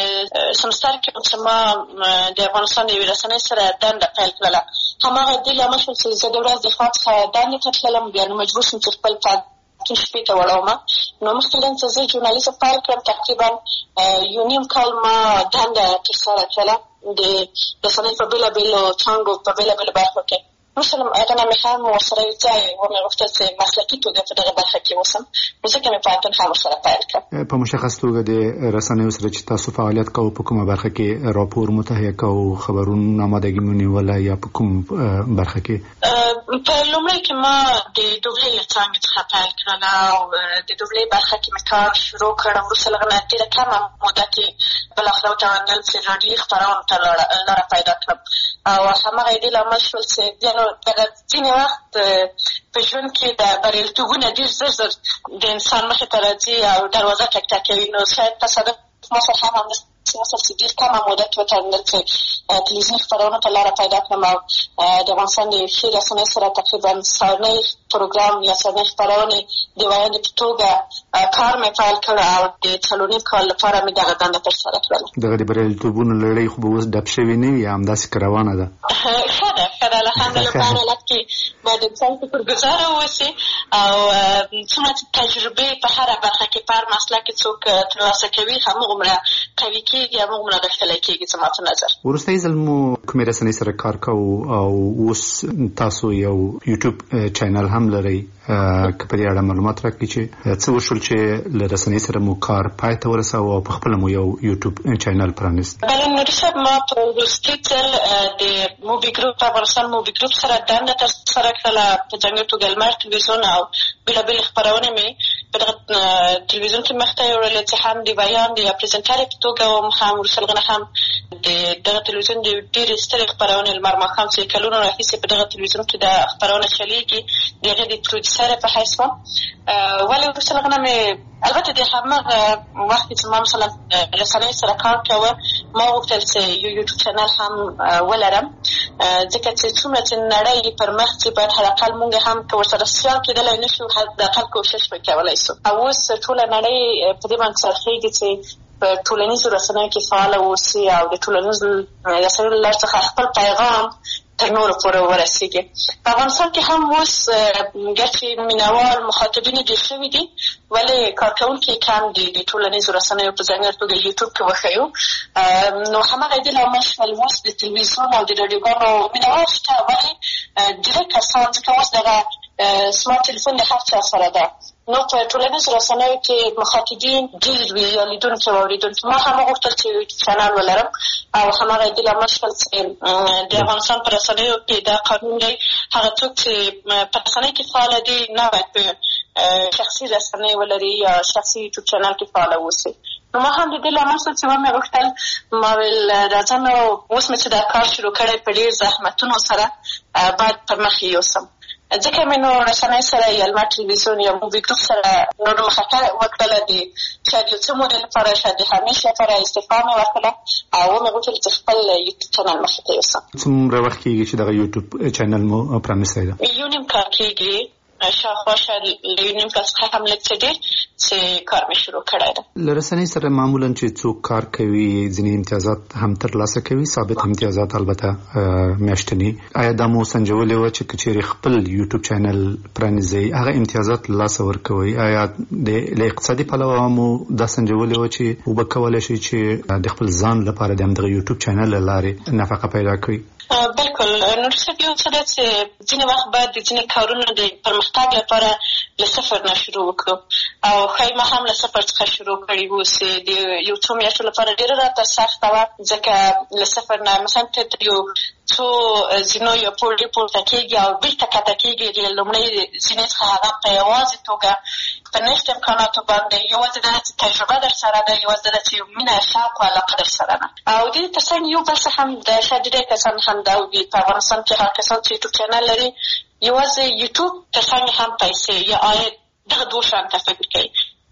سمستر کې چې ما د افغانستان د یوې رسنۍ سره دنده پیل کړله، هماغه دې لامل شول چې زه د ورځ د خوا څخه دندې ته تللم، بیا نو مجبور شوم چې خپل ماسپښین شپې ته وړوم. نو مخکې له څه زه ژورنالیزم پیل کړم، تقریبا یو نیم کال ما دنده ترسره کړله د رسنۍ په بېلابېلو څانګو په بېلابېلو برخو کې. مثلا هغه نه مې هم ورسره یو ځای ومې غوښتل چې مسلکي توګه په دغه برخه کې اوسم، نو ځکه مې پوهنتون هم ورسره پیل کړ. په مشخص توګه د رسنیو سره چې تاسو فعالیت کوئ په کومه برخه کې راپور متهیه کوئ، خبرونه آمادګي مو نیوله، یا په کوم برخه کې؟ په لومړی کې ما د دوبلې له څانګې څخه پیل کړله او د دوبلې برخه کې مې کار شروع کړ. وروسته له هغه نه ډېره کمه موده کې بالاخره وتوانېدل چې راډیوي خپرونو ته لاره پیدا کړم، او هماغه یې لامل شول چې بیا نو دغه ځینې وخت په ژوند کې د بریالیتوبونه ډېر زر زر د انسان مخې ته راځي او دروازه ټک ټکوي. نو شاید تصادف ما سره هم همداسې وشول چې ډېر کمه موده کې وتوانېدل چې تلویزیوني خپرونو ته لاره پیدا کړم، او د افغانستان د ښې رسنۍ سره تقریبا سهارنۍ پروګرام یا سهارنۍ خپرونې د ویاندې په توګه کار مې پیل کړ، او د څلور نیم کال لپاره مې دغه دنده ترسره کړله. دغه د بریالیتوبونو لړۍ خو به اوس ډب شوې نه وي، همداسې که روانه ده؟ ښه ده الحمدلله. په هر حالت کې باید انسان شکرګزاره واوسي، او څومره چې تجربې په هره برخه کې په هر مسلک کې څوک ترلاسه کوي همغومره قوي کېږي، همغومره غښتلی کېږي زما په نظر. وروستی ځل مو کومې رسنۍ سره کار کوو او اوس تاسو یو یوټیوب چینل هم لرئ، که په دې اړه معلومات راکړئ چې څه وشول چې له رسنۍ سره مو کار پای ته ورساوه او په خپله مو یو یوټیوب چینل پرانیست؟ بله نوري صاحب، ما په وروستي ځل د موبي ګروپ افغانستان موبي ګروپ سره دنده ترسره کړله، په ځانګړې توګه لمر تلویزیون او بېلابېلې خپرونې مې په دغه تلویزیون کې مخته یوړلې چې هم د بیان د پرزنټرې په توګه وم، هم وروسته له هغه نه هم د دغه تلویزیون د ډېرې سترې خپرونې لمر ماښام چې کلونو راهیسې په دغه تلویزیون کې دا خپرونه چلېږي د هغې د پروډیوسر په حیث وم. ولې وروسته له هغه نه مې البته د هماغه وخت چې ما مثلا رسنۍ سره کار کوه، ما غوښتل چې یو یوټیوب چینل هم ولرم، ځکه چې څومره چې نړۍ پر مخ چې باید حداقل موږ هم که ورسره سیال کېدلی نه شو، حداقل کوشش به کولی شو. او اوس ټوله نړۍ په دې باندې څرخېږي چې په ټولنیزو رسنیو کې فعاله واوسي او د ټولنیزو رسنیو له لارې څخه خپل پیغام تر نورو پورې ورسېږي. په افغانستان کې هم اوس ګرچې مینهوال مخاطبین ډېر شوي دي، ولې کارکوونکي کم دي د ټولنیزو رسنیو په ځانګړې توګه یوټیوب کې وښیو. نو هماغه یې د لامل شول اوس د تلویزیون او د راډیوګانو مینهوال شته، ولې ډېری کسان ځکه اوس دغه سمارټ تلیفون د هر چا سره ده، نو په ټولنیزو رسنیو کې مخاطبین ډېر وي یا لیدونکي او اورېدونکي. ما هم وغوښتل چې یو چینل ولرم، او هماغه یې د لامل شول چې د افغانستان په رسنیو کې دا قانون دی، هغه څوک چې په رسنۍ کې فعاله دي نه باید په شخصي رسنۍ ولري یا شخصي یوټیوب چینل کې فعاله واوسي. نو ما هم د دې لامل شول چې ومې غوښتل ما ویل راځه نو اوس مې چې دا کار شروع کړی په ډېر زحمتونو سره باید پر مخ یې یوسم، ځکه مې نو رسنۍ سره یا لمر تلویزیون یا موبي ګروپ سره نور مخاطره وکړله، د شاید یو څه مودې لپاره، شاید د همیش لپاره استعفا مې ورکړله، او ومې غوښتل چې خپل یوټیوب چینل مخې ته یوسم. څومره وخت کېږي چې دغه یوټیوب چینل مو پرانیستی ده؟ یو نیم کال کېږي، شاوخوا شاید له یو نیم کال څخه هم لږ څه ډېر چې کار مې شروع کړی ده. له رسنۍ سره معمولا چې څوک کار کوي ځینې امتیازات هم ترلاسه کوي، ثابت امتیازات البته میاشتني. آیا دا مو سنجولې وه چې که چېرې خپل یوټیوب چینل پرانیزئ هغه امتیازات له لاسه ورکوئ؟ آیا له اقتصادي پلوه مو دا سنجولې وه چې وبه کولی شئ چې د خپل ځان لپاره د همدغه یوټیوب چینل له لارې نفقه پیدا کړئ؟ بلکل نور صاحب، یو څه ده چې ځینې وخت باید د ځینې کارونو د پرمختګ لپاره له صفر نه شروع وکړو، او ښایي ما هم له صفر څخه شروع کړي اوسې. د یو څو میاشتو لپاره ډېره راته سخته وه، ځکه له صفر نه مثلا ته یو څو زینو یا پوړې پورته کېږي او بېرته کښته کېږي. د لومړۍ زینې څخه هغه په یوازې توګه په نشت امکاناتو باندې یوازې دا چې تجربه در سره ده، یوازې دا چې مینه، شوق او علاقه در سره ده. او د دې تر څنګ یو بل څه هم د شاید ډېری کسان هم دا وي په افغانستان کې هغه کسان چې یوټیوب چینل لري، یوازې یوټیوب تر څنګ هم پیسې یا عاید دغه دوه شیان ته فکر کوي.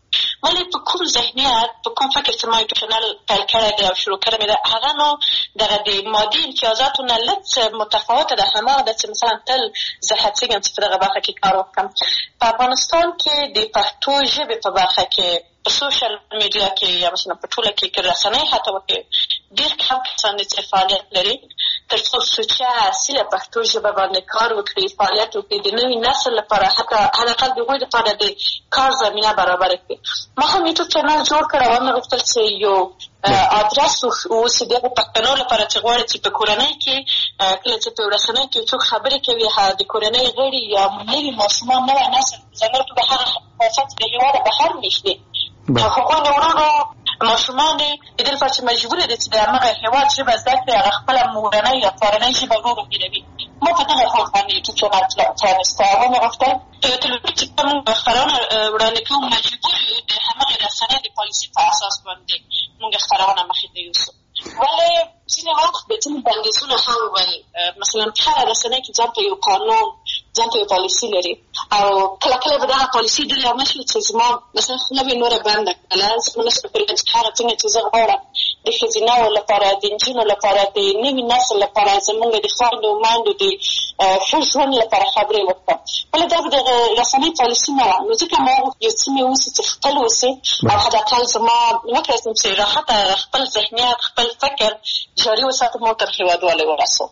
ولې په کوم ذهنیت، په کوم فکر چې ما یوټیوب چینل پیل کړی دی او شروع کړی مې ده، هغه نو دغه د مادي امتیازاتو نه لږ متفاوته ده. هماغه ده چې مثلا تل زه هڅېږم چې په دغه برخه کې کار وکړم. په افغانستان کې د پښتو ژبې په برخه کې په سوشل میډیا کې یا مثلا په ټوله کې که رسنۍ حتی وکړي ډېر کم کسان دي چې فعالیت لري. تر څو سوچه اصیله پښتو ژبه باندې کار وکړي، فعالیت وکړي، د نوي نسل لپاره حتی حداقل د هغوی لپاره د کار زمینه برابره کړي. ما هم یوټیوب چینل جوړ کړ او مې غوښتل چې یو ادرس اوسي د پښتنو لپاره چې غواړي چې په کورنۍ کې کله چې په ورسنۍ کې څوک خبرې کوي د کورنۍ غړي یا نوي ماشومان نوی نسل زموږ په هغه وخت د هېواد بهر نشي هغوی نورو ماشومان د دې لپاره چې مجبور دي چې د هغه هېواد ژبه زده کړي، هغه خپله مورنۍ یا پلارنۍ ژبه ورو هېروي. ما په دغه هوډ باندې یوټیوب چینل پرانیسته او مې غوښتل په یو تلویزیون چې موږ خپرونه وړاندې کوو مجبور یو د همغې رسنۍ د پالیسي په اساس باندې موږ خپرونه مخې ته یوسو. ولې ځینې وخت د ځینې بندیزونه هم وایي، مثلا هره رسنۍ کې ځان ته یو قانون، ځان ته یو پالیسي لري او کله کله به دغه پالیسي ډېره عامه شي چې زما مثلا خوله به یې نوره بنده کړله، زه نشم کولی چې هغه څنګه چې زه غواړم د ښځینهو لپاره، د نجونو لپاره، د نوي نسل لپاره، زموږ د خویندو میندو د ښه ژوند لپاره خبرې وکړم. ولې دا به د رسنۍ پالیسي نه وه. نو ځکه ما یو څه مې اوسي چې خپل اوسي او حداقل زما وکړی شم چې راحته خپل ذهنیت، خپل فکر جاري وساتم او تر هېوادوالی ورسوم.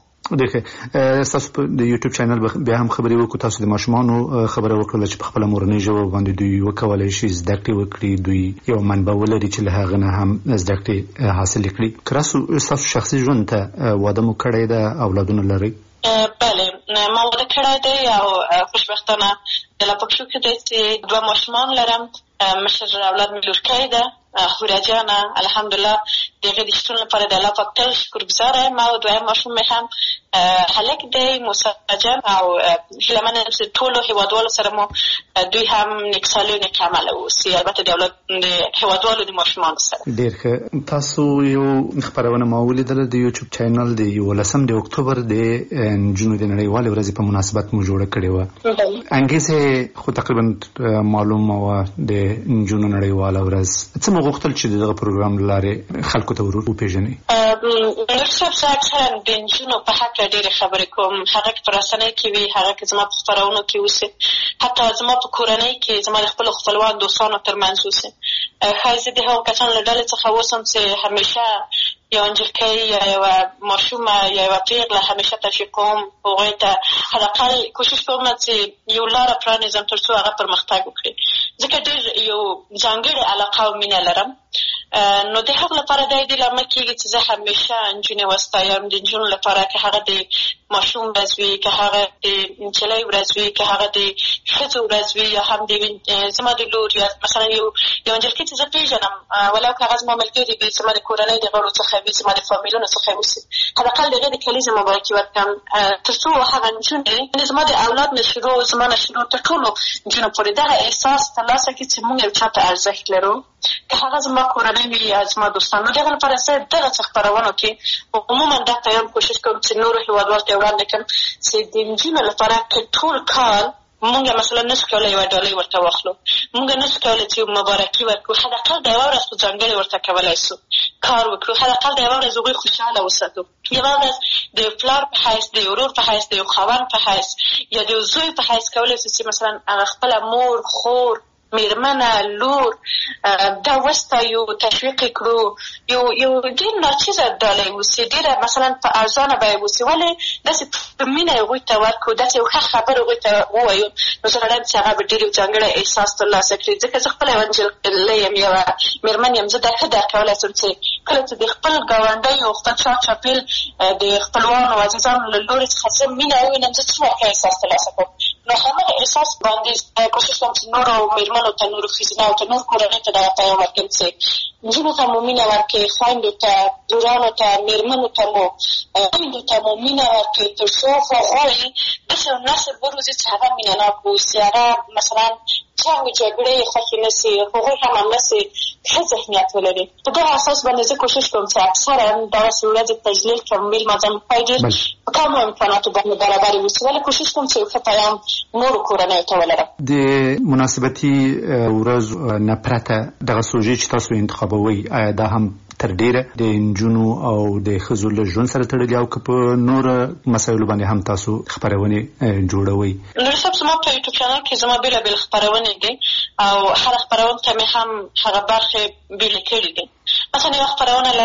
ډېر ستاسو د یوټیوب چینل بیا هم خبرې وکړو. تاسو د ماشومانو خبره وکړله چې په خپله مورنۍ ژبه باندې دوی وکولی شي زده کړې وکړي، دوی یو منبع ولري چې له هغه نه هم زده کړې حاصلې کړي. که ستاسو شخصي ژوند ته واده مو کړی ده، اولادونه لرئ؟ بله، ما واده کړی دی او خوشبختانه د لا پکښو کې دی چې 2 ماشومان لرم. مشر اولاد مې لورکی ده، هوره جانه، الحمدلله د هغې د شتون لپاره د الله پاک تل شکرګزاره یم. او دویم ماشوم مې هم هلک دی، موسی جان، او هیله منه یم چې ټولو هېوادوالو سره مو دوی هم نیکسالي او نیک عمله واوسي، البته د هېوادوالو د ماشومانو سره. ډېر ښه. تاسو یو خپرونه ما ولیدله د یوټیوب چینل د 11 د اکتوبر د نجونو د نړیوالې ورځې په مناسبت مو جوړه کړې وه. انګیزې خو تقریبا معلومه وه د نجونو نړیواله ورځ. څه مو غوښتل چې دغه پروګرام له لارې خلکو ته وپېژنئ؟ نور صاحب، زه اکثرا د نجونو په هکله ډېرې خبرې کوم، هغه که په رسنۍ کې وي، هغه که زما په خپرونو کې اوسي، حتی زما په کورنۍ کې زما د خپلو خپلوان دوستانو ترمنځ اوسي. ښایي زه د هغو کسانو له ډلې څخه اوسم چې همیشه یو نجلۍ یا یوه ماشومه یا یوه پیغله همیشه تشویق کوم، هغوی ته حداقل کوشش کوم چې یو لاره پرانیزم تر څو هغه پرمختګ وکړي. ځکه ډېر یو ځانګړې علاقه او مینه لرم. نو د هغو لپاره دا دې لامل کېږي چې زه همیشه نجونې وستایم. د نجونو لپاره که هغه د ماشوم ورځ وي، که هغه د نجلۍ ورځ وي، که هغه د ښځو ورځ وي، یا هم د زما د لور یا مثلا یو نجلۍ چې زه پېژنم، ولو که هغه زما ملګري وي، زما د کورنۍ د غړو څخه وي، زما د فامیلونو څخه اوسي، حداقل د هغې د کلیزې مبارکي ورکړم تر څو هغه نجونې زما د اولاد نه شروع، زما نه شروع تر ټولو نجونو پورې دغه احساس ترلاسه کړي چې موږ یو چا ته ارزښت لرو، که هغه زما کورنۍ وي یا زما دوستان. نو د هغه لپاره زه دغه څه خپرونو کې عموما دا پیغام کوشش کوم چې نورو هېوادوالو ته یې وړاندې کړم چې د نجونو لپاره که ټول کال مونږ مثلا نشو کولی یوه ډالۍ ورته واخلو، مونږ نشو کولی چې مبارکي ورکړو، حداقل د یوه ورځ خو ځانګړې ورته کولی شو کار وکړو، حداقل د یوه ورځ هغوی خوشحاله وساتو، یوه ورځ د یو پلار په حیث، د یو ورور په حیث، د یو خاوند په حیث یا د یو زوی په حیث کولی شو چې مثلا هغه خپله مور، خور، میرمنه، لور دا وستایو، تشویق یې کړو، یو ډېر ناچیزه ډالۍ اوسي، ډېره مثلا په ارزانه بیه اوسي، ولې داسې په مینه هغوی ته ورکړو، داسې یو ښه خبر هغوی ته ووایو. نو زه غواړم چې هغه به ډېر یو ځانګړی احساس ترلاسه کړي، ځکه زه خپله یوه نجلۍ یم، یوه مېرمن یم، زه دا ښه درک کولی شم چې کله چې د خپل ګاونډیو، خپل چاپېل د خپلوانو، عزیزانو له لورې څخه زه مینه ووینم، زه څومره ښه احساس ترلاسه کوم. نو همغه احساس باندې کوشش کوم چې نورو مېرمنو ته، نورو ښځینهو ته، نور کورنۍ ته دغه پیغام ورکړم چې نجونو ته مو مینه ورکړئ، خویندو ته، لورانو ته، مېرمنو ته مو، خویندو ته مو مینه ورکړئ، تر څو هغوی داسې یو نسل وروزي چې هغه مینه ناک واوسي، هغه مثلا جنګ و جګړې یې خوښې نه سي، هغوی هم همداسې ښه ذهنیت ولري. په دغه اساس باندې زه کوشش کوم چې اکثرا دغسې ورځې تجلیل کړم، میلمه پای ډېر په کمو امکاناتو باندې برابرې اوسي، ولې کوشش کوم چې یو ښه پیغام نورو کورنیو ته ولرم. د مناسبتي ورځو نه پرته دغه سوژې چې تاسو انتخابوئ، آیا دا هم تر ډېره د نجونو او د ښځو له ژوند سره تړلي او که په نوره مسایلو باندې هم تاسو خپرونې جوړوئ؟ نور صاحب، زما په یوټیوب چینل کې زما بېلابېل خپرونې دي او هره خپرونه ته مې هم هغه برخې بېلې کړي دي. مثلا یوه خپرونه لرم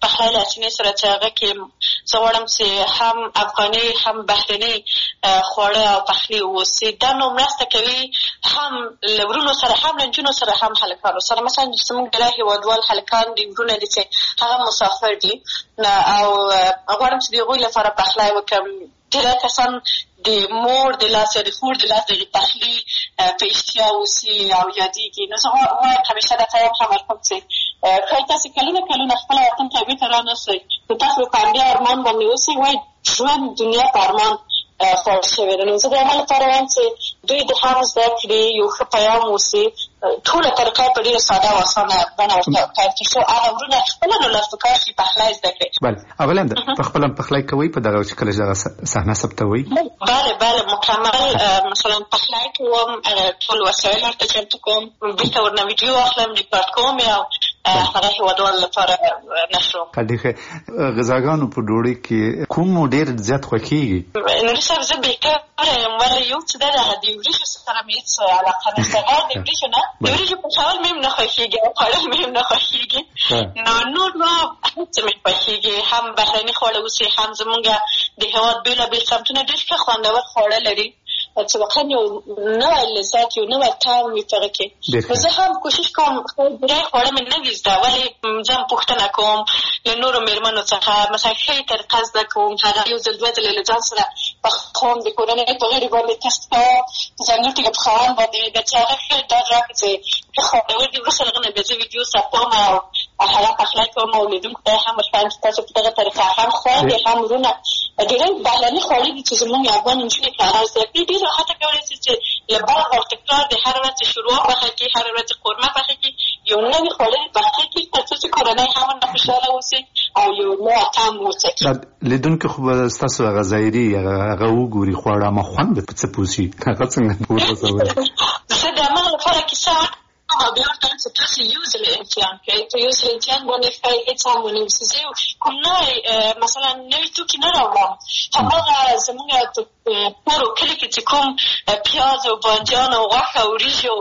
پخلی لاسینې سره چې هغه کې زه غواړم چې هم افغاني هم بهرني خواړه او پخلی واوسي. دا نو مرسته کوي هم له ورونو سره هم له نجونو سره هم هلکانو سره. مثلا زموږ د هېوادوال هلکان دي ورونه دي چې هغه مسافر دي او غواړم چې د هغوی لپاره پخلی وکړم. ډېر کسان د مور د لاس یا د خور د لاس د پخلي په اشتیا اوسي او یادېږي. نو زه وایم همیشه دا پیغام هم ورکوم چې ښایي تاسې کلونه خپله وطن ته بېرته رانسئ، نو تاسو به په همدې ارمان باندې اوسئ. وایي ژوند دنیا په ارمان خوړل شوې ده. نو زه د هغه لپاره وایم چې دوی د هم زده کړي، یو ښه پیغام اوسي. ټوله طریقه په ډېره ساده او اسانه بڼه ورته پیل کړي، څو هغه ورونه خپله نو لاس په کار شي پخلی زده کړي. بله، اولا په خپله پخلی کوئ په دغه چې کله چې دغه صحنه ثبتوئ؟ بله مکمل مثلا پخلی کوم، ټول وسایل ورته چمتو کوم، بېرته ورنه ویډیو اخلم، ریکارډ کوم او هغه هېوادوالو لپاره نشروم. ډېر ښه. غذاګانو په ډوډۍ کې کوم ډېر زیات خوښېږي؟ نوري صاحب زه بېکاره یم، ولې یو څه ده د وریجو سره مې هېڅ علاقه نشته. غیر د وریجو نه، د وریجو پخول مې هم نه خوښېږي او خوړل مې هم نه خوښېږي. نو نور هېڅ مې خوښېږي. هم بهرني خواړه اوسي، هم زمونږ د هېواد بېلابېل سمتونه ډېر ښه خوندور خواړه لري چې واقعا یو نوی لذت، یو نوی طعم وي په هغه کې. نو زه هم کوشش کوم ډېری خواړه مې نه وي زده، ولې زه هم پوښتنه کوم له نورو مېرمنو څخه، مثلا ښې طریقه زده کوم، هغه یو ځل دوه ځله له ځان سره پخوم، د کورنۍ په غړي باندې تست کوم، په ځانګړي پخوان باندې د چې هغه ښه ډاډ راکړي چې ښه خوندور دي. وروسته له هغه نه بیا زه ویډیو ثبتوم او هغه پخلی کوم او لیدونکو ته هم ورښیم چې تاسو په دغه طریقه هم خوندې هم ورونه ډېری بهرني خواړه دي چې زموږ افغان نجونې که هغه زده کړي ډېر راحته کولی شي چې له بلغ او تکرار د هر ورځ شوروا پخه کړي، هر ورځ قورمه پخه کړي، یو نوي خواړه پخه کړي تر څو چې کورنۍ هم ورنه خوشحاله اوسي او یو نوی طعم وڅکي. لیدونکي خو به ستاسو هغه ظاهري هغه وګوري خواړه، اما خوند به څه پوسي، هغه څنګه ورسوئ؟ زه د همغه لپاره کیسه او بیا ورته وایم چې تاسو یو ځل امتحان کړئ، په یو ځل امتحان باندې ښایي هېڅ هم ونه اوسي. زه کوم نوی مثلا نوي توکي نه راوړم، هماغه زموږ کور او کلي کې چې کوم پیاز او بانجان او غوښه او وریجو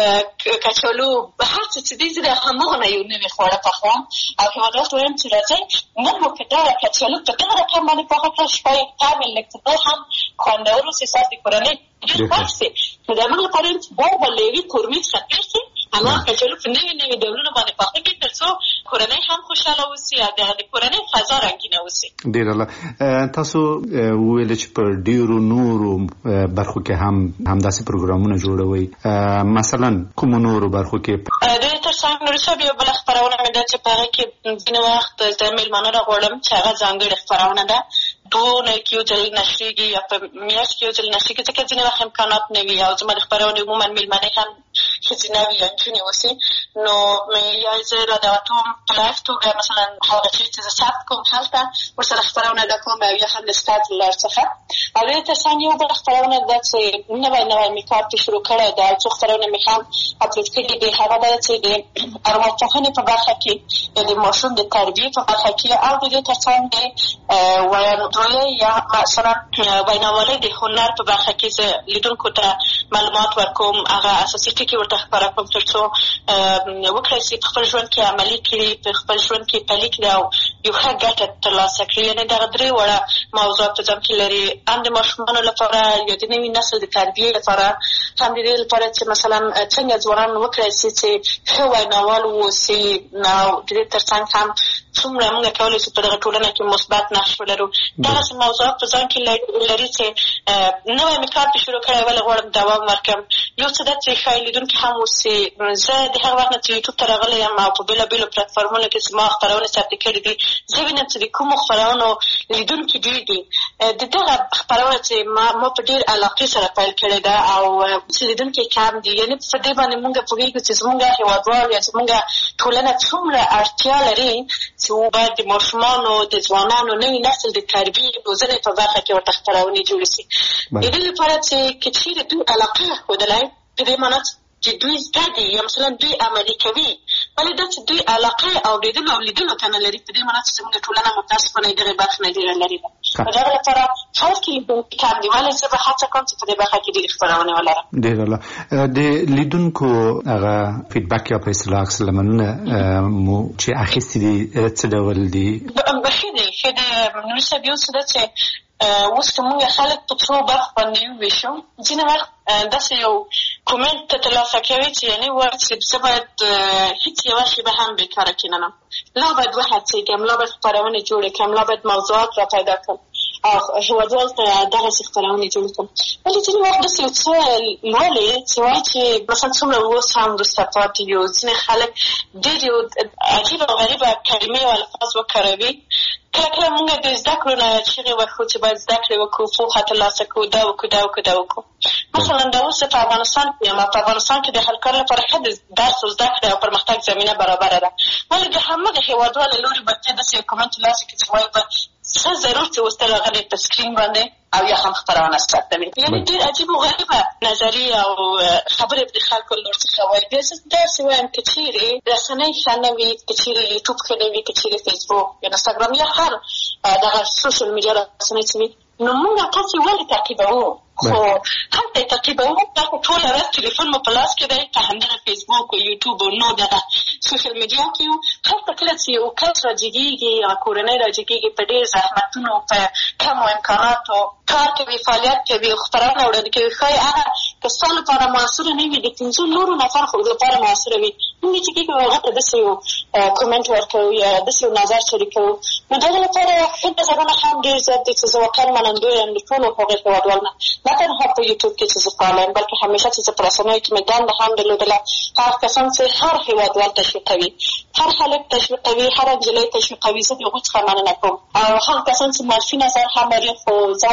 کچالو هر څه چې دي، زه د هماغه نه یو نوي خواړه پخوم او هېوادوالو ته وایم چې راځئ موږ به که دغه کچالو په دغه رقم باندې پخه کړه، شپایي طعم یې لږ څه هم خوندور اوسي، ستاسو د کورنۍ ډېر خوښ شي. نو د هماغه لپاره یم چې باید به له یوې قورمې څخه تېر شي، هماغه کچالو په نوي ډولونو باندې پخه کړي تر څو کورنۍ هم خوشحاله اوسي او د کورنۍ فضا رنګینه اوسي. ډېر الله. تاسو وویل چې په ډېرو نورو برخو کې هم همداسې پروګرامونه جوړوئ، مثلا کومو نورو برخو کې؟ د تر څنګ نوري صاحب یو بله خپرونه مې ده چې په هغه کې ځینې وخت زه مېلمانه راغواړم چې هغه ځانګړې خپرونه ده، 2 اونۍ کې یو ځل نشریږي یا په میاشت کې یو ځل نشریږي، ځکه ځینې وخت امکانات نه وي او زما د خپرونې عموما مېلمنې هم ښځینه وي یا نجونې اوسي. نو یا زه رادعوتوم په لایف توګه مثلا هغه چیز چې زه ثبت کوم هلته ورسره خپرونه ده کوم او یا هم د سټارټ له لارې څخه. او د تر څنګ یو بله خپرونه ده چې نوی مې کار پرې شروع کړی ده او څو خپرونه مې هم اپلوډ کړي دي. هغه ده چې د ارواپوهنې په برخه کې یا د ماشوم د تربیې په برخه کې او د دې تر څنګ د ویاندویۍ یا مثلا ویناوالۍ د هنر په برخه کې زه لیدونکو ته معلومات ورکوم، هغه اساسي ټکي ورته خپاره کوم تر څو وکړی شي په خپل ژوند کې عملي کړي، په خپل ژوند کې پلي کړي او یو ښه ګټه ترلاسه کړي. یعنې دغه 3 وړه موضوعات په ځان کې لري، هم د ماشومانو لپاره یا د نوي نسل د تربیې لپاره، هم د دې لپاره چې مثلا څنګه ځوانان وکړی شي چې ښه ویناوال واوسي او د دې تر څنګ هم څومره موږ کولی شو په دغه ټولنه کې مثبت نقش ولرو. دغسې موضوعات په ځان کې لري چې نوی مې کار پرې شروع کړی، ولې غواړم دوام ورکړم. یو څه ده چې ښایي لیدونکي هم اوسي. زه د هغه وخت نه چې یوټیوب ته راغلی یم او په بېلابېلو پلټفارمونو کې زما خپرونې ثبت کړي دي، زه وینم چې د کومو خپرونو لیدونکي ډېر دي. د دغه خپرونه چې ما په ډېر علاقې سره پیل کړې ده او چې لیدونکي کم دي، یعنې په دې باندې موږ پوهېږو چې زموږ هېوادوال یا زموږ ټولنه څومره اړتیا لري چې باید د ماشومانو د ځوانانو نوي نسل د تربیې روزنې په برخه کې ورته خپرونې جوړې شي. د دې لپاره چې که چېرې دوی علاقه ښودلی، په دې معنا چې دوی زده دي یا مثلا دوی عملي کوي، ولې دا چې دوی علاقه اورېدلو او لیدلو ته نه لري، په دې معنا چې زموږ ټولنه متاسفانه دغې برخې نه ډېره لرې ده. دا لپاره خلک لیدونکي کم دي، ولې زه به هڅه کوم چې په دې برخه کې ډېرې خپرونې ولرم. ډېر د لیدونکو هغه فیډبک یا په اصطلاح عکس العملونه مو چې اخیستي دي څه ډول دي؟ ښه دي نوري صاحب، یو څه ده چې اوس که موږ خلک په څو برخو باندې وویشو، ځینې وخت داسې یو کومنټ ته ترلاسه کوي چې یعنې وایي چې زه باید هېڅ یوه شېبه هم بېکاره کښېننم، لا باید وهڅېږم، لا باید خپرونې جوړې کړم، لا باید موضوعات را پیدا کړم او هېوادوالو ته دغسې خپرونې جوړې کړم. ولې ځینې وخت داسې یو څه لولې چې وایي چې مثلا څومره اوس هم وروسته پاتې یو ځینې خلک ډېر یو عجیبه او غریبه کلمې او الفاظ وکاروي. کله کله موږ د زده کړو نه چغې وکړو چې باید زده کړې وکړو، پوهه ترلاسه کړو، دا وکړو دا وکړو دا وکړو. مثلا دا اوس په افغانستان کې یم، په افغانستان کې د هر کار لپاره ښه د درس او زده کړې او پرمختګ زمینه برابره ده، ولې د همغه هېوادوالو له لورې به ته داسې یو کومنټ ترلاسه کړې چې وایي به څه ضرور چې اوس ته راغلی په سکرین باندې او یا هم خپرونه ثبتوي. یعنې ډېر عجیب او غریبه نظریې او خبرې د خلکو له لور څخه وایي. بیا زه داسې وایم که چېرې رسنۍ ښه نه وي، که چېرې یوټوب ښه نه وي، که چېرې فیسبوک یا انسټاګرام یا هر دغه سوشل میډیا رسنۍ چې وي، نو موږ تاسې ولې تعقیبوو؟ خو هلته یې تعقیبوو، دا خو ټوله ورځ تلیفون مو په لاس کې دی، په همدغه فیسبوک او یوټوب او نور دغه سوشل میډیا کې یو. هلته کله چې یو کس راجګېږي یا کورنۍ راجګېږي، په ډېر زحمتونو، په کمو امکاناتو کار کوي، فعالیت کوي، خپرونه وړاندې کوي، ښایي هغه که ستا لپاره موثره نه وي، د 5 نورو نفر خو لپاره موثره وي. موږ چې کېږو هغه ته داسې یو کومنټ ورکوو یا داسې یو نظر شریکوو، نو دغه لپاره ښه نظرونه هم ډېر زیات دي چې زه واقعا منندوی یم د ټولو هغو هېوادوالو نه، نه تنها په یوټوب کې چې زه فعاله یم، بلکې همیشه چې زه په رسنیو کې مې دنده هم درلودله. هغه کسان چې هر هېوادوال تشویقوي، هر هلک تشویقوي، هر نجلۍ تشویقوي، زه د هغوی څخه مننه کوم. او هغه کسان چې منفي نظر هم لري، خو زه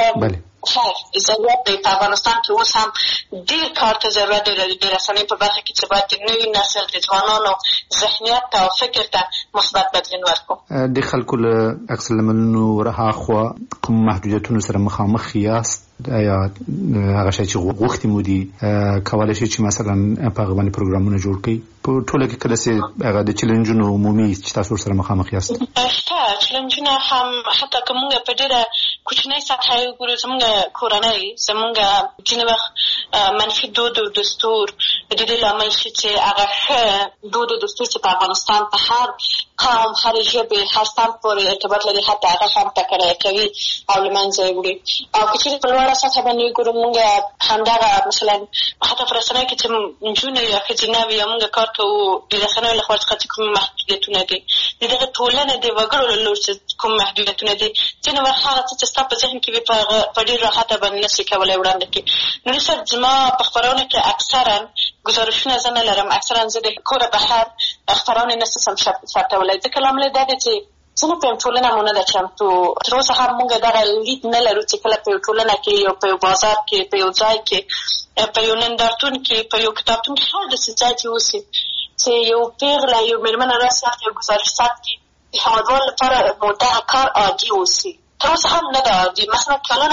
ضرورت دی په افغانستان کې اوس هم ډېر کار ته ضرورت دی د رسنیو په برخه کې چې باید د نوي نسل د ځوانانو ذهنیت ته او فکر ته مثبت بدلون ورکړو. د خلکو له عکس العملونو رهاخوا کوم محدودیتونو سره مخامخ یاست؟ یا هغه شی چې غوښتي مو دي کولی شي چې مثلا په هغه باندې پروګرامونه جوړ کړئ؟ په ټوله کې کله چې هغه د چیلنجونو عمومي چې تاسو ورسره مخامخ یاست؟ شته چیلنجونه هم، حتی که موږ په ډېره کوچنۍ سطحه یې وګورو، زموږ کورنۍ، زموږ ځینې وخت منفي دود او دستور د دې لامل شي چې هغه ښه دود او دستور چې په افغانستان په هر قوم، هر ژبې، هر صنف پورې ارتباط لري، حتی هغه هم ټکنی کوي او له منځه یې وړي. او که چېرې په لوړه سطحه باندې وګورو، موږ همدغه مثلا حتی په رسنیو کې چې نجونې یا ښځینه وي یا موږ کار کوو، د رسنیو له خوا څخه چې کوم محدودیتونه دي، د دغه ټولنې د وګړو له لوري چې کوم محدودیتونه دي، ځینې وخت هغه څه چې ستا په ذهن کې وي په ډېر راحته باندې نه شي کولی وړاندې کړي. نوري صاحب، زما په خپرونه کې اکثرا ګزارشونه زه نه لرم، اکثرا زه د کوره بهر خپرونې نه شم ثبتولی، ځکه لامل یې دا دی چې زه نه پوهیم ټولنه مو نه ده چمتو. تر اوسه هم موږ دغه لید نه لرو چې کله په یو ټولنه کې یا په یو بازار کې، په یو ځای کې، په یو نندارتون کې، په یو کتابتون کې، هر داسې ځای چې اوسي چې یو پیغله، یو مېرمنه راسي، یو ګزارش ثبت کړي، د هېوادوالو لپاره مو دغه کار عادي اوسي. تر اوسه هم نه ده عادي. مثلا کلونه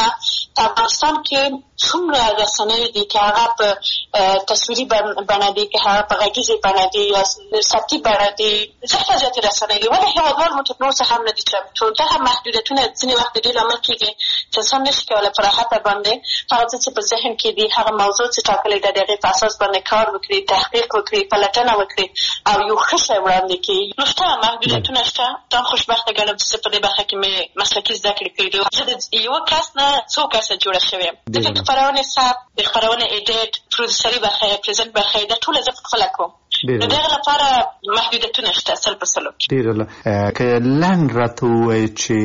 په افغانستان کې څومره رسنۍ دي چې هغه په تصویري بڼه دي، که هغه په غږیزې بڼه دي یا صوتي بڼه دي، زیاتې رسنۍ دي، ولې هېوادوال مو تر اوسه هم نه دي چمتو. دغه محدودیتونه ځینې وخت د دې لامل کېږي چې انسان نه شي کولی په راحته باندې هغه څه چې په ذهن کې دي، هغه موضوع چې ټاکلې ده، د هغې په اساس باندې کار وکړي، تحقیق وکړي، پلټنه وکړي او یو ښه شی وړاندې کړي. نو شته محدودیتونه شته. دا خوشبخته ګڼم چې زه په دې برخه کې مې مسلکي زده کړې کړي دي. زه د یوه کس نه څو کسه جوړه شوې یم. ځکه خپرونې ثبت، د خپرونې ایډیټ، پروډوسري برخه یې، پرزنټ برخه یې، دا ټوله زه پخپله کوم. نو دغه لپاره محدودیتونه شته 100%. ډېره که لنډ راته ووایي چې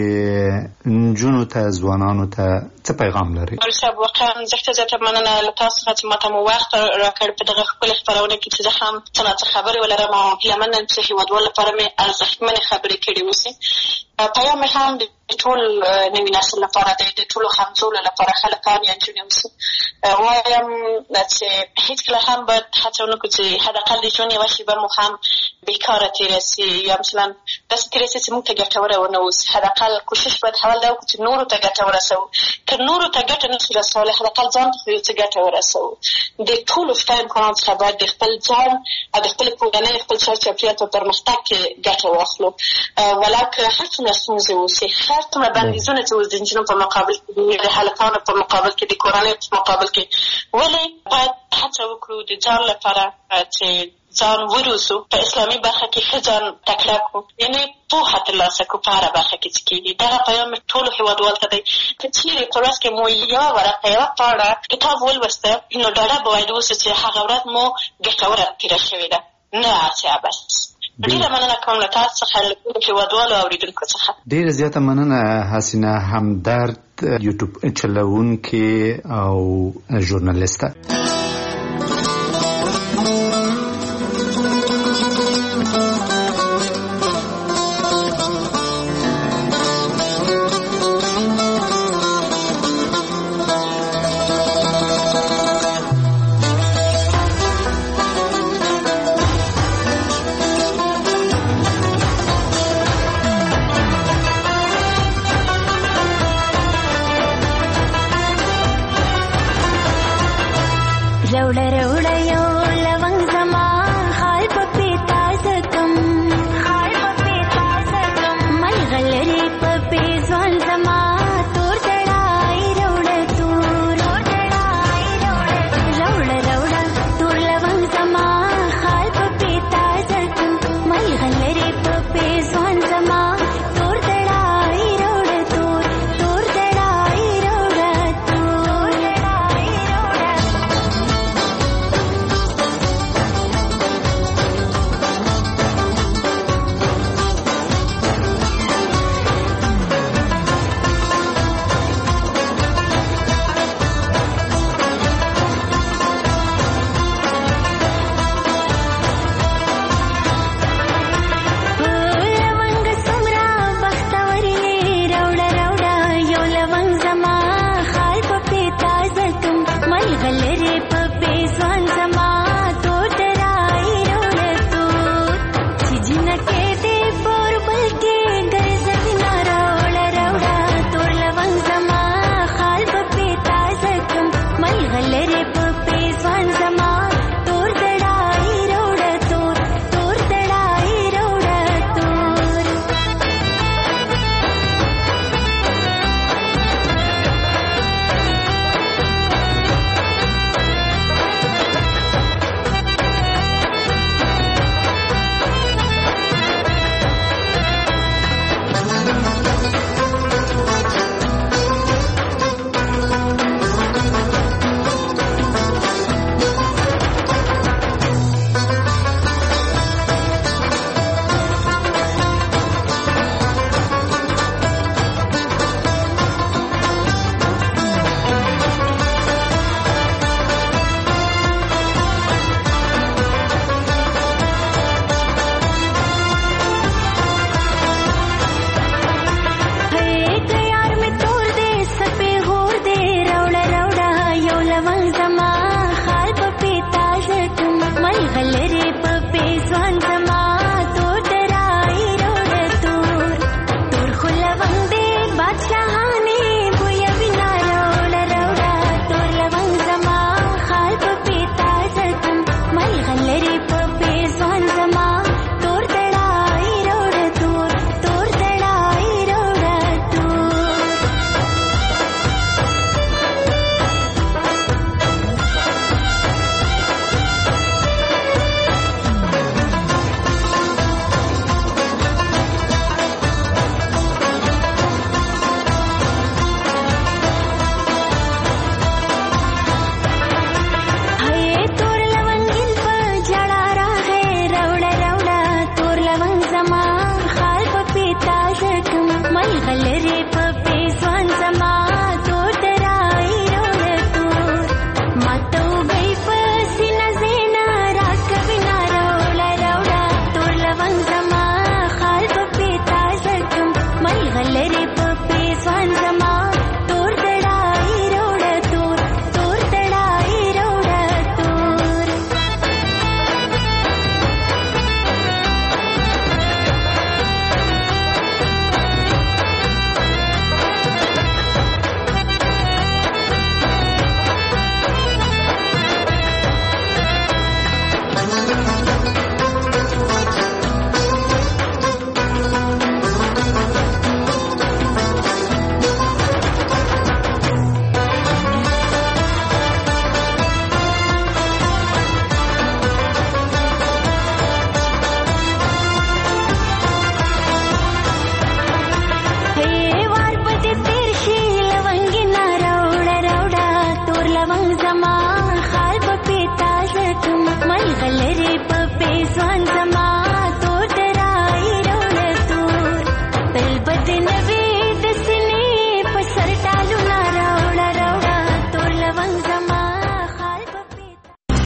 نجونو ته، ځوانانو ته څه پیغام لري؟ نوري صاحب، واقعا زیاته مننه له تاسو څخه چې ماته مو وخت راکړ په دغه ښکلې خپرونه کې چې زه هم څه نه څه خبرې ولرم او هیله منه یم چې هېوادوالو لپاره مې ارزښتمنې خبرې کړې اوسي. پیام مې هم د ټول نوي نسل لپاره دی، د ټولو همزولو لپاره، هلکان یا نجونې اوسي. وایم چې هېڅکله هم باید هڅه ونه کړو چې حداقل د ژوند یوه شېبه مو هم بیکاره تیره سي یا مثلا داسې تیره سي چې موږ ته ګټوره ونه اوسي. حداقل کوشش باید حال دا وکړو چې نورو ته ګټه ورسوو. که نورو ته ګټه نشو رسولی حداقل ځان ته خو یو څه ګټه ورسوو. د ټولو شته امکاناتو څخه باید د خپل ځان او د خپلې کورنۍ خپل چاپېریال په پرمختګ کې ګټه واخلو. ولو که هر څومره ستونزې اوسي، هر څومره بندیزونه چې اوس د نجونو په مقابل کې دي، د هلکانو په مقابل کې، د کورنۍ په مقابل کې، ولې باید هڅه وکړو د ځان لپاره چې ځان وروزو، په اسلامي برخه کې ښه ځان تکړه کړو، یعنې پوهه ترلاسه کړو په هره برخه کې چې کېږي. دغه پیام مې ټولو هېوادوالو ته دی. که چېرې په ورځ کې مو یوه ورقه یوه پاڼه کتاب ولوسته، نو ډاډه به باید اوسو چې هغه ورځ مو ګټوره تېره شوې ده، نه هسې عبث. ډېره مننه کوم له تاسو څخه، له ټولو هېوادوالو او اورېدونکو څخه. ډېره زیاته مننه حسینه همدرد، یوټیوب چلوونکې او ژورنالیسته. روڑا روڑا یو